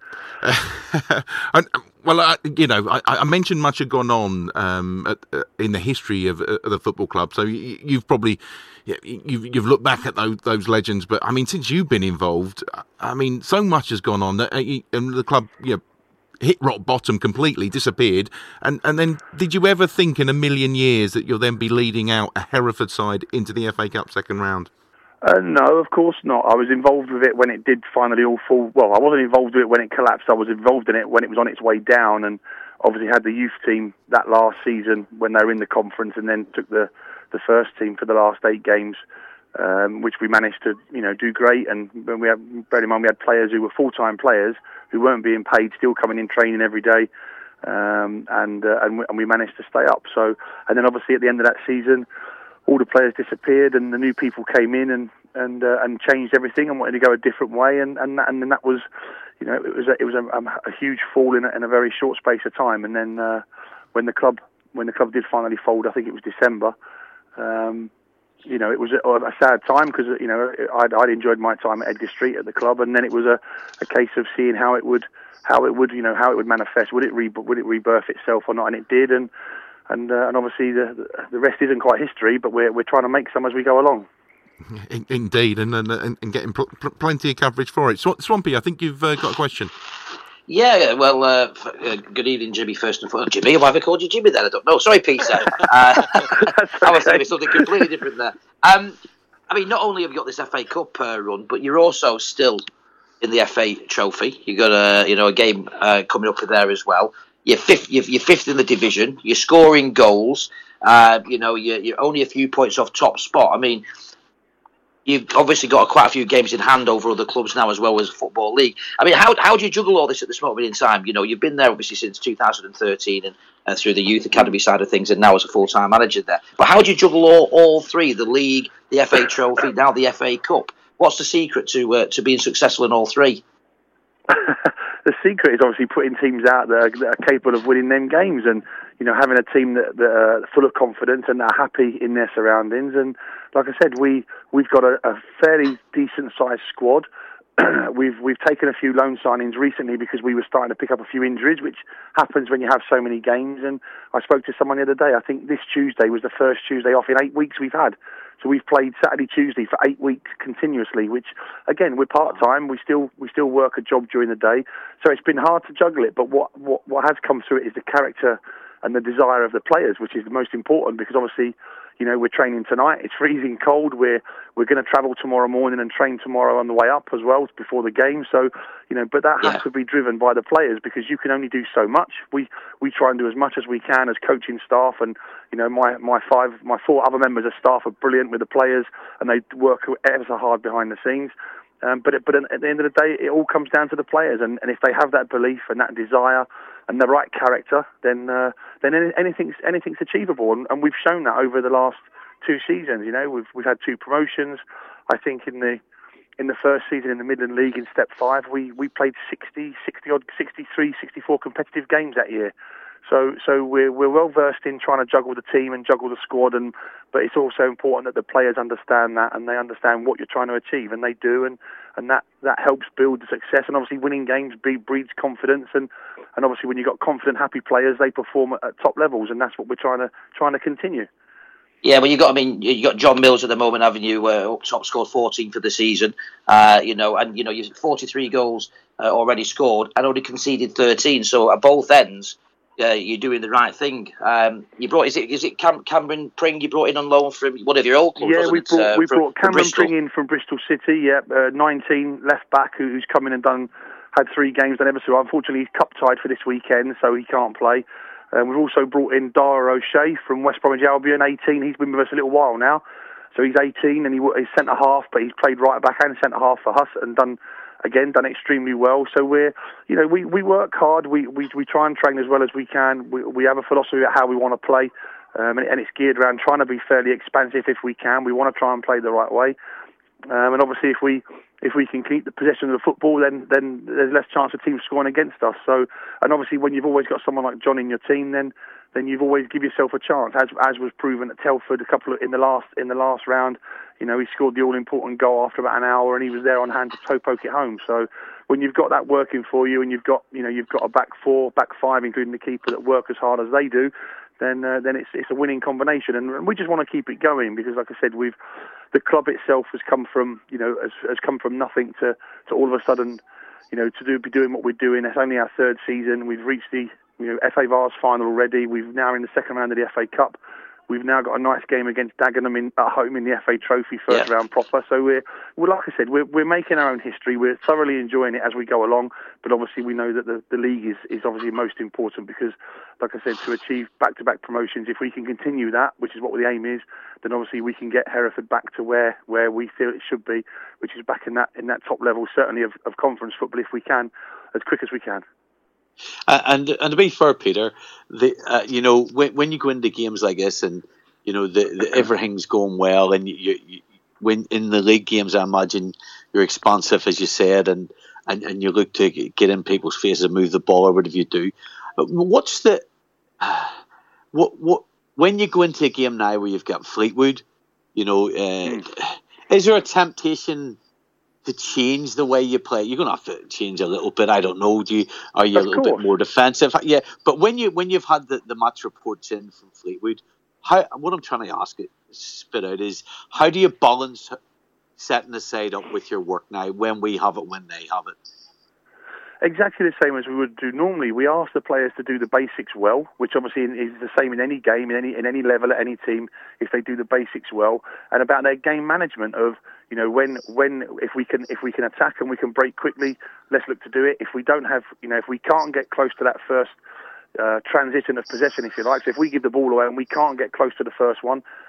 and, well, uh, you know, I, I mentioned much had gone on um, at, uh, in the history of, uh, of the football club, so you, you've probably you've, you've looked back at those, those legends, but I mean, since you've been involved, I mean, so much has gone on that, uh, and the club, you know, hit rock bottom completely, disappeared, and and then did you ever think in a million years that you'll then be leading out a Hereford side into the F A Cup second round? Uh, no, of course not. I was involved with it when it did finally all fall. Well, I wasn't involved with it when it collapsed. I was involved in it when it was on its way down, and obviously had the youth team that last season when they were in the conference, and then took the the first team for the last eight games, um, which we managed to, you know, do great. And when we had, bear in mind, we had players who were full-time players who weren't being paid, still coming in training every day, um, and, uh, and, we, and we managed to stay up. So, and then obviously at the end of that season, all the players disappeared, and the new people came in and and uh, and changed everything and wanted to go a different way, and and and then that was, you know, it was a, it was a, a huge fall in a, in a very short space of time. And then uh, when the club when the club did finally fold, I think it was December. Um, You know, it was a, a sad time because, you know, I'd, I'd enjoyed my time at Edgar Street at the club, and then it was a, a case of seeing how it would, how it would, you know, how it would manifest. Would it re, would it rebirth itself or not? And it did, and and uh, and obviously the the rest isn't quite history, but we're we're trying to make some as we go along. Indeed, and and, and getting pl- pl- plenty of coverage for it. Swampy, I think you've uh, got a question. Yeah, well, uh, uh, good evening, Jimmy, first and foremost. Jimmy, why have I called you Jimmy then? I don't know. Sorry, Peter. Uh, I was thinking something completely different there. Um, I mean, not only have you got this F A Cup uh, run, but you're also still in the F A Trophy. You've got a, you know, a game uh, coming up there as well. You're fifth, you're, you're fifth in the division. You're scoring goals. Uh, you know, you're, you're only a few points off top spot. I mean, you've obviously got quite a few games in hand over other clubs now as well as Football League. I mean, how how do you juggle all this at this moment in time? You know, you've been there obviously since two thousand thirteen and, and through the youth academy side of things, and now as a full-time manager there. But how do you juggle all, all three, the league, the F A Trophy, now the F A Cup? What's the secret to uh, to being successful in all three? The secret is obviously putting teams out that are, that are capable of winning them games, and you know, having a team that, that are full of confidence and are happy in their surroundings. And like I said, we we've got a, a fairly decent sized squad. we've we've taken a few loan signings recently because we were starting to pick up a few injuries, which happens when you have so many games. And I spoke to someone the other day. I think this Tuesday was the first Tuesday off in eight weeks we've had. So we've played Saturday, Tuesday for eight weeks continuously, which, again, we're part-time. We still we still work a job during the day. So it's been hard to juggle it. But what, what, what has come through it is the character and the desire of the players, which is the most important, because obviously, you know, we're training tonight. It's freezing cold. We're we're going to travel tomorrow morning and train tomorrow on the way up as well before the game. So, you know, but that has yeah. to be driven by the players, because you can only do so much. We we try and do as much as we can as coaching staff, and you know, my my five my four other members of staff are brilliant with the players, and they work ever so hard behind the scenes. Um, but it, but at the end of the day, it all comes down to the players, and, and if they have that belief and that desire and the right character, then uh, then any, anything's anything's achievable, and, and we've shown that over the last two seasons. You know, we've we've had two promotions. I think in the in the first season in the Midland League in Step Five, we, we played sixty, sixty odd, sixty-three, sixty-four competitive games that year. So so we're we're well versed in trying to juggle the team and juggle the squad, and but it's also important that the players understand that, and they understand what you're trying to achieve, and they do, and, and that, that helps build the success. And obviously winning games breeds confidence, and, and obviously when you've got confident, happy players, they perform at, at top levels, and that's what we're trying to trying to continue. Yeah, well, you got. I mean, you got John Mills at the moment, haven't you? Uh, up top, scored fourteen for the season. Uh, you know, and you know, you've forty-three goals uh, already scored, and only conceded thirteen. So at both ends, uh, you're doing the right thing. Um, you brought is it is it Cam- Cameron Pring you brought in on loan from one of your old clubs? Yeah, we brought uh, we from, brought Cameron Pring in from Bristol City. Yeah, uh, nineteen left back who, who's come in and done had three games done ever so. Unfortunately, he's cup tied for this weekend, so he can't play. Uh, we've also brought in Dara O'Shea from West Bromwich Albion, eighteen. He's been with us a little while now. So he's eighteen, and he, he's centre-half, but he's played right-back and centre-half for us, and done, again, done extremely well. So we're, you know, we, we work hard. We, we we try and train as well as we can. We, we have a philosophy of how we want to play, um, and, and it's geared around trying to be fairly expansive if we can. We want to try and play the right way. Um, and obviously, if we if we can keep the possession of the football, then then there's less chance of teams scoring against us. So, and obviously, when you've always got someone like John in your team, then then you've always give yourself a chance. As as was proven at Telford a couple of, in the last in the last round, you know, he scored the all important goal after about an hour, and he was there on hand to toe poke it home. So, when you've got that working for you, and you've got you know you've got a back four, back five, including the keeper, that work as hard as they do, then uh, then it's it's a winning combination, and, and we just want to keep it going, because, like I said, we've the club itself has come from you know has, has come from nothing to, to all of a sudden, you know, to do be doing what we're doing. It's only our third season. We've reached the you know F A Vars final already. We've now in the second round of the F A Cup. We've now got a nice game against Dagenham in, at home in the F A Trophy first yeah. round proper. So we're, well, like I said, we're we're making our own history. We're thoroughly enjoying it as we go along. But obviously, we know that the, the league is, is obviously most important, because, like I said, to achieve back-to-back promotions, if we can continue that, which is what the aim is, then obviously we can get Hereford back to where, where we feel it should be, which is back in that in that top level, certainly of, of conference football, if we can, as quick as we can. Uh, and and to be fair, Peter, the uh, you know when when you go into games like this, and you know the, the everything's going well, and you, you, you when in the league games, I imagine you're expansive, as you said, and, and, and you look to get in people's faces and move the ball, or whatever you do. But what's the uh, what what when you go into a game now where you've got Fleetwood, you know, uh, mm. is there a temptation to change the way you play? You're going to have to change a little bit. I don't know. Do you are you of a little course. bit more defensive? Yeah, but when you when you've had the, the match reports in from Fleetwood, how what I'm trying to ask it spit out is, how do you balance setting the side up with your work now when we have it, when they have it? Exactly the same as we would do normally. We ask the players to do the basics well, which obviously is the same in any game, in any in any level, at any team, if they do the basics well, and about their game management of, you know, when when if we can if we can attack and we can break quickly, let's look to do it. If we don't have, you know, if we can't get close to that first uh, transition of possession, if you like, so if we give the ball away and we can't get close to the first one,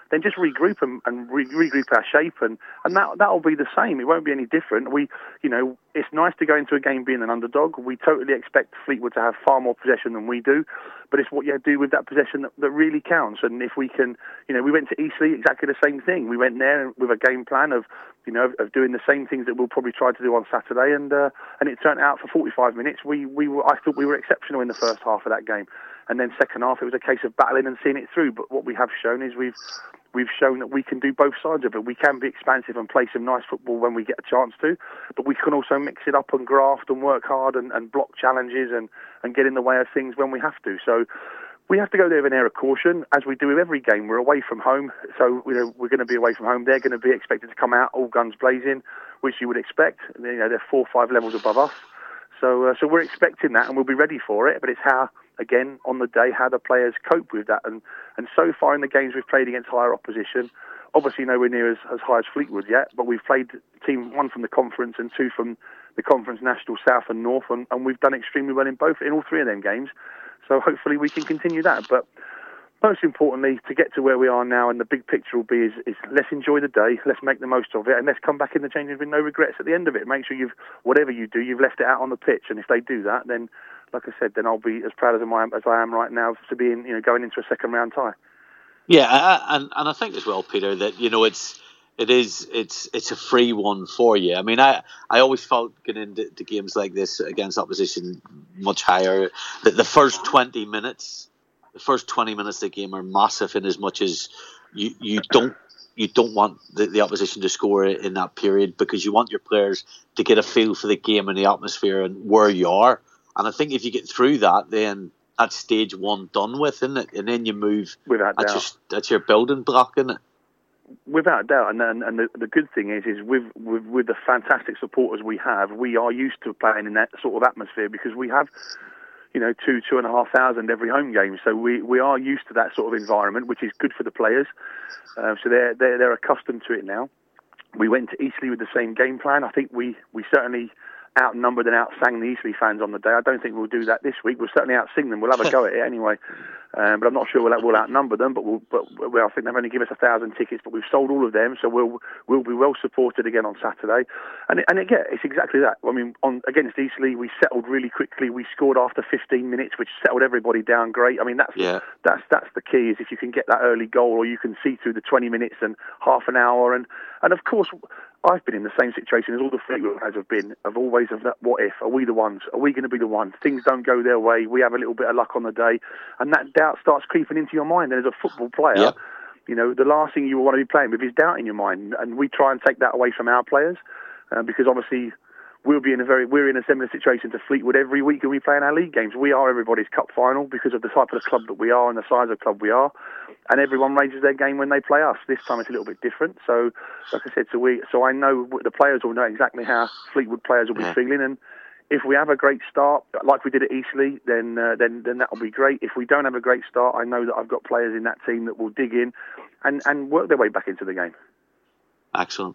then just regroup and, and re- regroup our shape, and, and that that'll be the same. It won't be any different. We, you know, it's nice to go into a game being an underdog. We totally expect Fleetwood to have far more possession than we do, but it's what you do with that possession that, that really counts. And if we can, you know, we went to Eastleigh, exactly the same thing. We went there with a game plan of, you know, of doing the same things that we'll probably try to do on Saturday, and uh, and it turned out for forty-five minutes. We we were, I thought we were exceptional in the first half of that game, and then second half it was a case of battling and seeing it through. But what we have shown is we've we've shown that we can do both sides of it. We can be expansive and play some nice football when we get a chance to, but we can also mix it up and graft and work hard and, and block challenges and, and get in the way of things when we have to. So we have to go there with an air of caution, as we do with every game. We're away from home, so you know, we're going to be away from home. They're going to be expected to come out all guns blazing, which you would expect. You know, they're four or five levels above us. So uh, so we're expecting that, and we'll be ready for it. But it's how, again, on the day, how the players cope with that. And, and so far in the games we've played against higher opposition, obviously nowhere near as, as high as Fleetwood yet, but we've played team one from the conference and two from the conference national south and north, and, and we've done extremely well in both, in all three of them games. So hopefully we can continue that. But most importantly, to get to where we are now, and the big picture will be is, is let's enjoy the day, let's make the most of it, and let's come back in the changing room with no regrets at the end of it. Make sure you've, whatever you do, you've left it out on the pitch. And if they do that, then, like I said, then I'll be as proud as I am, as I am right now to being, you know, going into a second round tie. Yeah, I, and and I think as well, Peter, that you know it's it is it's it's a free one for you. I mean, I, I always felt getting into to games like this against opposition much higher that the first twenty minutes. The first twenty minutes of the game are massive, in as much as you, you don't you don't want the, the opposition to score in that period, because you want your players to get a feel for the game and the atmosphere and where you are. And I think if you get through that, then that's stage one done with, isn't it? And then you move. Without that's doubt. your, that's your building block, isn't it? Without doubt, and and, and the, the good thing is, is with, with with the fantastic supporters we have, we are used to playing in that sort of atmosphere, because we have, you know, two, two and a half thousand every home game. So we, we are used to that sort of environment, which is good for the players. Uh, so they're, they're they're accustomed to it now. We went to Eastleigh with the same game plan. I think we, we certainly outnumbered and outsang the Eastleigh fans on the day. I don't think we'll do that this week. We'll certainly outsing them. We'll have a go at it anyway. Um, but I'm not sure we'll, we'll outnumber them. But we'll, but well, I think they've only given us a thousand tickets, but we've sold all of them, so we'll we'll be well supported again on Saturday. And and again, it's exactly that. I mean, on against Eastleigh, we settled really quickly. We scored after fifteen minutes, which settled everybody down great. I mean, that's yeah. that's that's the key, is if you can get that early goal, or you can see through the twenty minutes and half an hour. And and of course, I've been in the same situation as all the Fleetwood guys have been, of always of that, what if? Are we the ones? Are we going to be the ones? Things don't go their way. We have a little bit of luck on the day. And that doubt starts creeping into your mind. And as a football player, yep. you know, the last thing you want to be playing with is doubt in your mind. And we try and take that away from our players, uh, because obviously we'll be in a very, we're in a similar situation to Fleetwood every week when we play in our league games. We are everybody's cup final because of the type of the club that we are and the size of club we are. And everyone raises their game when they play us. This time it's a little bit different. So, like I said, so we, so I know the players will know exactly how Fleetwood players will be yeah. feeling. And if we have a great start, like we did at Eastleigh, then uh, then then that will be great. If we don't have a great start, I know that I've got players in that team that will dig in and, and work their way back into the game. Excellent.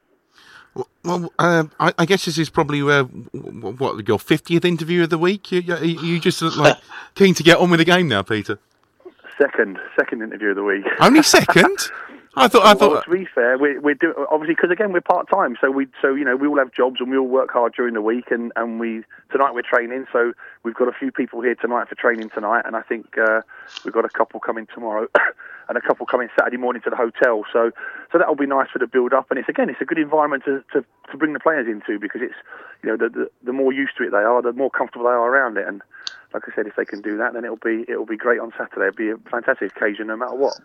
Well, uh, I, I guess this is probably uh, what your fiftieth interview of the week. You, you, you just look like keen to get on with the game now, Peter. Second, second interview of the week. Only second? I thought. I thought. Well, to be fair, we're we're doing obviously because again we're part time, so we so you know we all have jobs and we all work hard during the week, and, and we tonight we're training, so we've got a few people here tonight for training tonight, and I think uh, we've got a couple coming tomorrow, and a couple coming Saturday morning to the hotel. So so that'll be nice for the build up, and it's again it's a good environment to, to, to bring the players into, because it's you know the, the the more used to it they are, the more comfortable they are around it, and like I said, if they can do that, then it'll be it'll be great on Saturday. It'll be a fantastic occasion no matter what.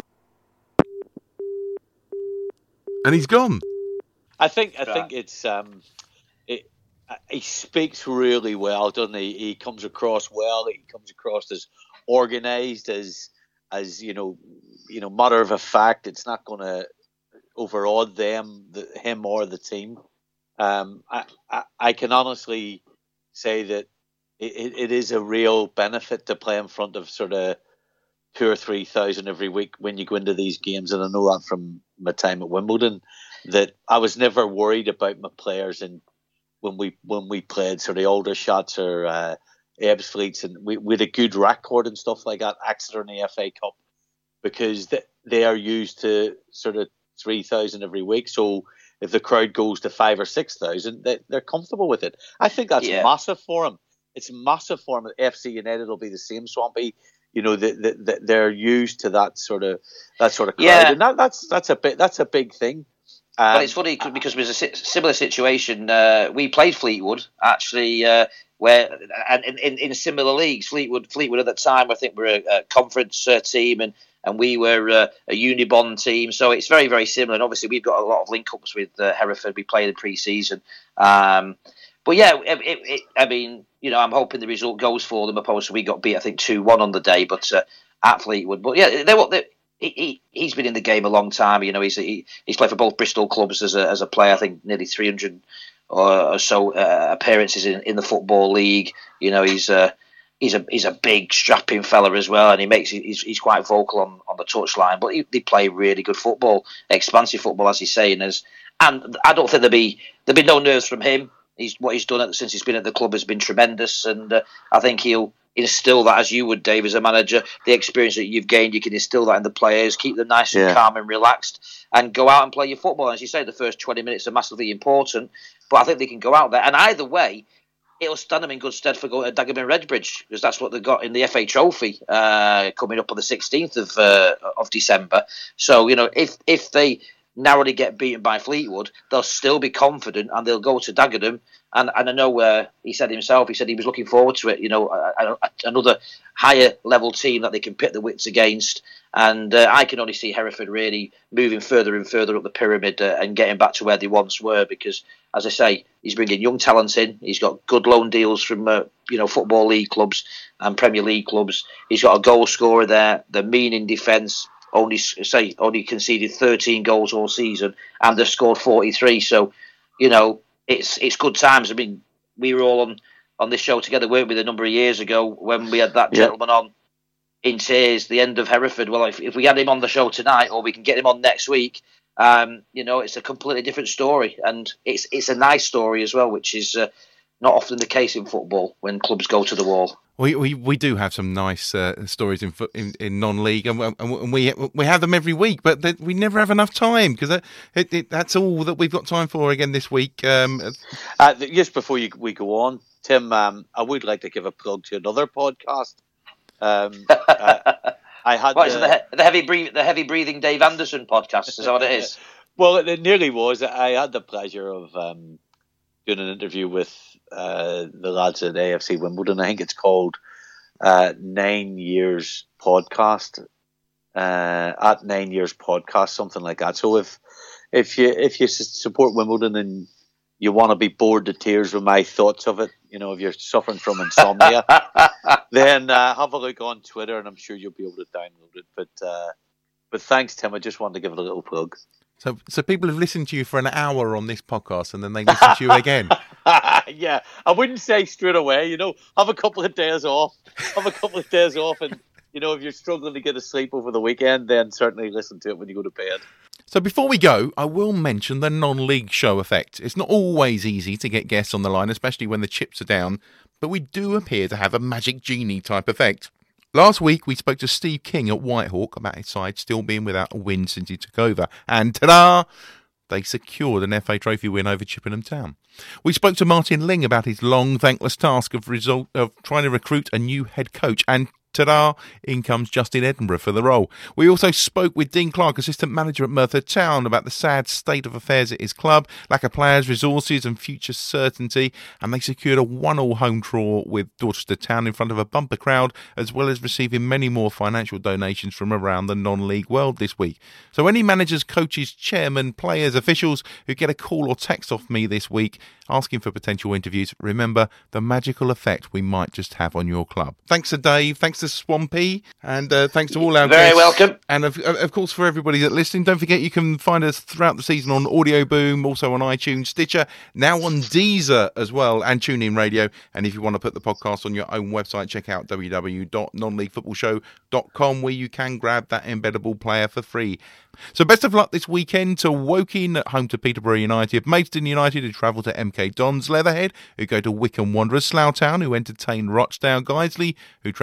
And he's gone. I think I think it's um, it, he speaks really well, doesn't he? He comes across well. He comes across as organised, as as you know, you know, matter of a fact. It's not going to overawe them, the, him or the team. Um, I, I I can honestly say that it, it is a real benefit to play in front of sort of two or three thousand every week when you go into these games, and I know that from my time at Wimbledon, that I was never worried about my players, and when we when we played sort of Aldershot or uh, Ebbsfleet, and we, we had a good record and stuff like that, Exeter in the F A Cup, because the, they are used to sort of three thousand every week. So if the crowd goes to five or six thousand, they, they're comfortable with it. I think that's yeah. massive for them. It's massive for them. F C United will be the same. Swampy, you know, the, the, the, they're used to that sort of that sort of crowd, yeah. and that, that's that's a bit that's a big thing. Um, well, it's funny because it was a similar situation. Uh, we played Fleetwood actually, uh, where and in, in, in similar leagues. Fleetwood, Fleetwood at the time, I think, were a, a conference uh, team, and and we were uh, a Unibond team. So it's very, very similar. And obviously, we've got a lot of link-ups with uh, Hereford. We played in pre-season. Um, but yeah, it, it, it, I mean, you know, I'm hoping the result goes for them. Opposed to we got beat, I think, two one on the day, but uh, at Fleetwood. But yeah, they were. They, He, he, he's been in the game a long time. You know, he's he, he's played for both Bristol clubs as a as a player. I think nearly three hundred or, or so uh, appearances in, in the Football League. You know, he's a he's a he's a big strapping fella as well, and he makes he's he's quite vocal on, on the touchline. But he, they play really good football, expansive football, as he's saying. As and I don't think there'll be there'll be no nerves from him. He's what he's done at, since he's been at the club has been tremendous, and uh, I think he'll instill that, as you would, Dave, as a manager. The experience that you've gained, you can instill that in the players, keep them nice and yeah. calm and relaxed, and go out and play your football. As you say, the first twenty minutes are massively important, but I think they can go out there, and either way, it'll stand them in good stead for going to Dagenham Redbridge, because that's what they got in the F A Trophy uh, coming up on the sixteenth of uh, of December. So, you know, if if they narrowly get beaten by Fleetwood, they'll still be confident, and they'll go to Dagenham. And, and I know uh, he said himself, he said he was looking forward to it, you know, a, a, another higher level team that they can pit the wits against. And uh, I can only see Hereford really moving further and further up the pyramid uh, and getting back to where they once were, because, as I say, he's bringing young talent in. He's got good loan deals from, uh, you know, Football League clubs and Premier League clubs. He's got a goal scorer there. They're mean in defence. Only say only conceded thirteen goals all season, and they've scored forty-three. So, you know, it's it's good times. I mean, we were all on, on this show together, weren't we, a number of years ago when we had that yeah. gentleman on in tears, the end of Hereford. Well, if if we had him on the show tonight, or we can get him on next week, um, you know, it's a completely different story, and it's it's a nice story as well, which is uh, not often the case in football when clubs go to the wall. We we, we do have some nice uh, stories in, in in non-league, and, and we we have them every week, but they, we never have enough time, because it, it, that's all that we've got time for again this week. Um, uh, just before you, we go on, Tim, um, I would like to give a plug to another podcast. Um, uh, I had what, is uh, it the, the heavy breathing the heavy breathing Dave Anderson podcast. Is that what it is? Well, it nearly was. I had the pleasure of um, doing an interview with Uh, the lads at A F C Wimbledon. I think it's called uh, Nine Years Podcast. Uh, at Nine Years Podcast, something like that. So if if you if you support Wimbledon and you want to be bored to tears with my thoughts of it, you know, if you're suffering from insomnia, then uh, have a look on Twitter, and I'm sure you'll be able to download it. But uh, but thanks, Tim. I just wanted to give it a little plug. So so people have listened to you for an hour on this podcast, and then they listen to you again. Yeah, I wouldn't say straight away, you know, have a couple of days off, have a couple of days off, and, you know, if you're struggling to get a sleep over the weekend, then certainly listen to it when you go to bed. So before we go, I will mention the non-league show effect. It's not always easy to get guests on the line, especially when the chips are down, but we do appear to have a magic genie type effect. Last week, we spoke to Steve King at Whitehawk about his side still being without a win since he took over, and ta-da! They secured an F A Trophy win over Chippenham Town. We spoke to Martin Ling about his long, thankless task of result of trying to recruit a new head coach, and ta-da, in comes Justin Edinburgh for the role. We also spoke with Dean Clark, assistant manager at Merthyr Town, about the sad state of affairs at his club, lack of players, resources and future certainty, and they secured a one-all home draw with Dorchester Town in front of a bumper crowd, as well as receiving many more financial donations from around the non-league world this week. So any managers, coaches, chairmen, players, officials who get a call or text off me this week asking for potential interviews, remember the magical effect we might just have on your club. Thanks to Dave, thanks to Swampy, and uh, thanks to all our Very guests. welcome. And of, of course, for everybody that's listening, don't forget you can find us throughout the season on Audio Boom, also on iTunes, Stitcher, now on Deezer as well, and TuneIn Radio. And if you want to put the podcast on your own website, check out w w w dot non league football show dot com, where you can grab that embeddable player for free. So best of luck this weekend to Woking at home to Peterborough United, Maidstone United who travel to M K Dons, Leatherhead who go to Wycombe Wanderers, Slough Town who entertain Rochdale, Guiseley who travel to Mansfield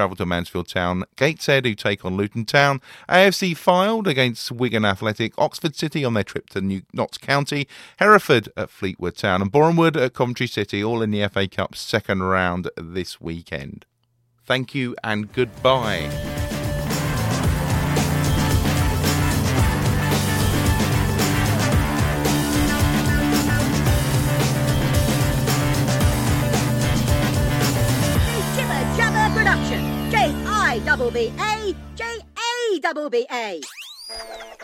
Mansfield Town, Gateshead who take on Luton Town, A F C Fylde against Wigan Athletic, Oxford City on their trip to New- Notts County, Hereford at Fleetwood Town and Bournemouth at Coventry City, all in the F A Cup second round this weekend. Thank you and goodbye. Production. J I B B A J A B B A.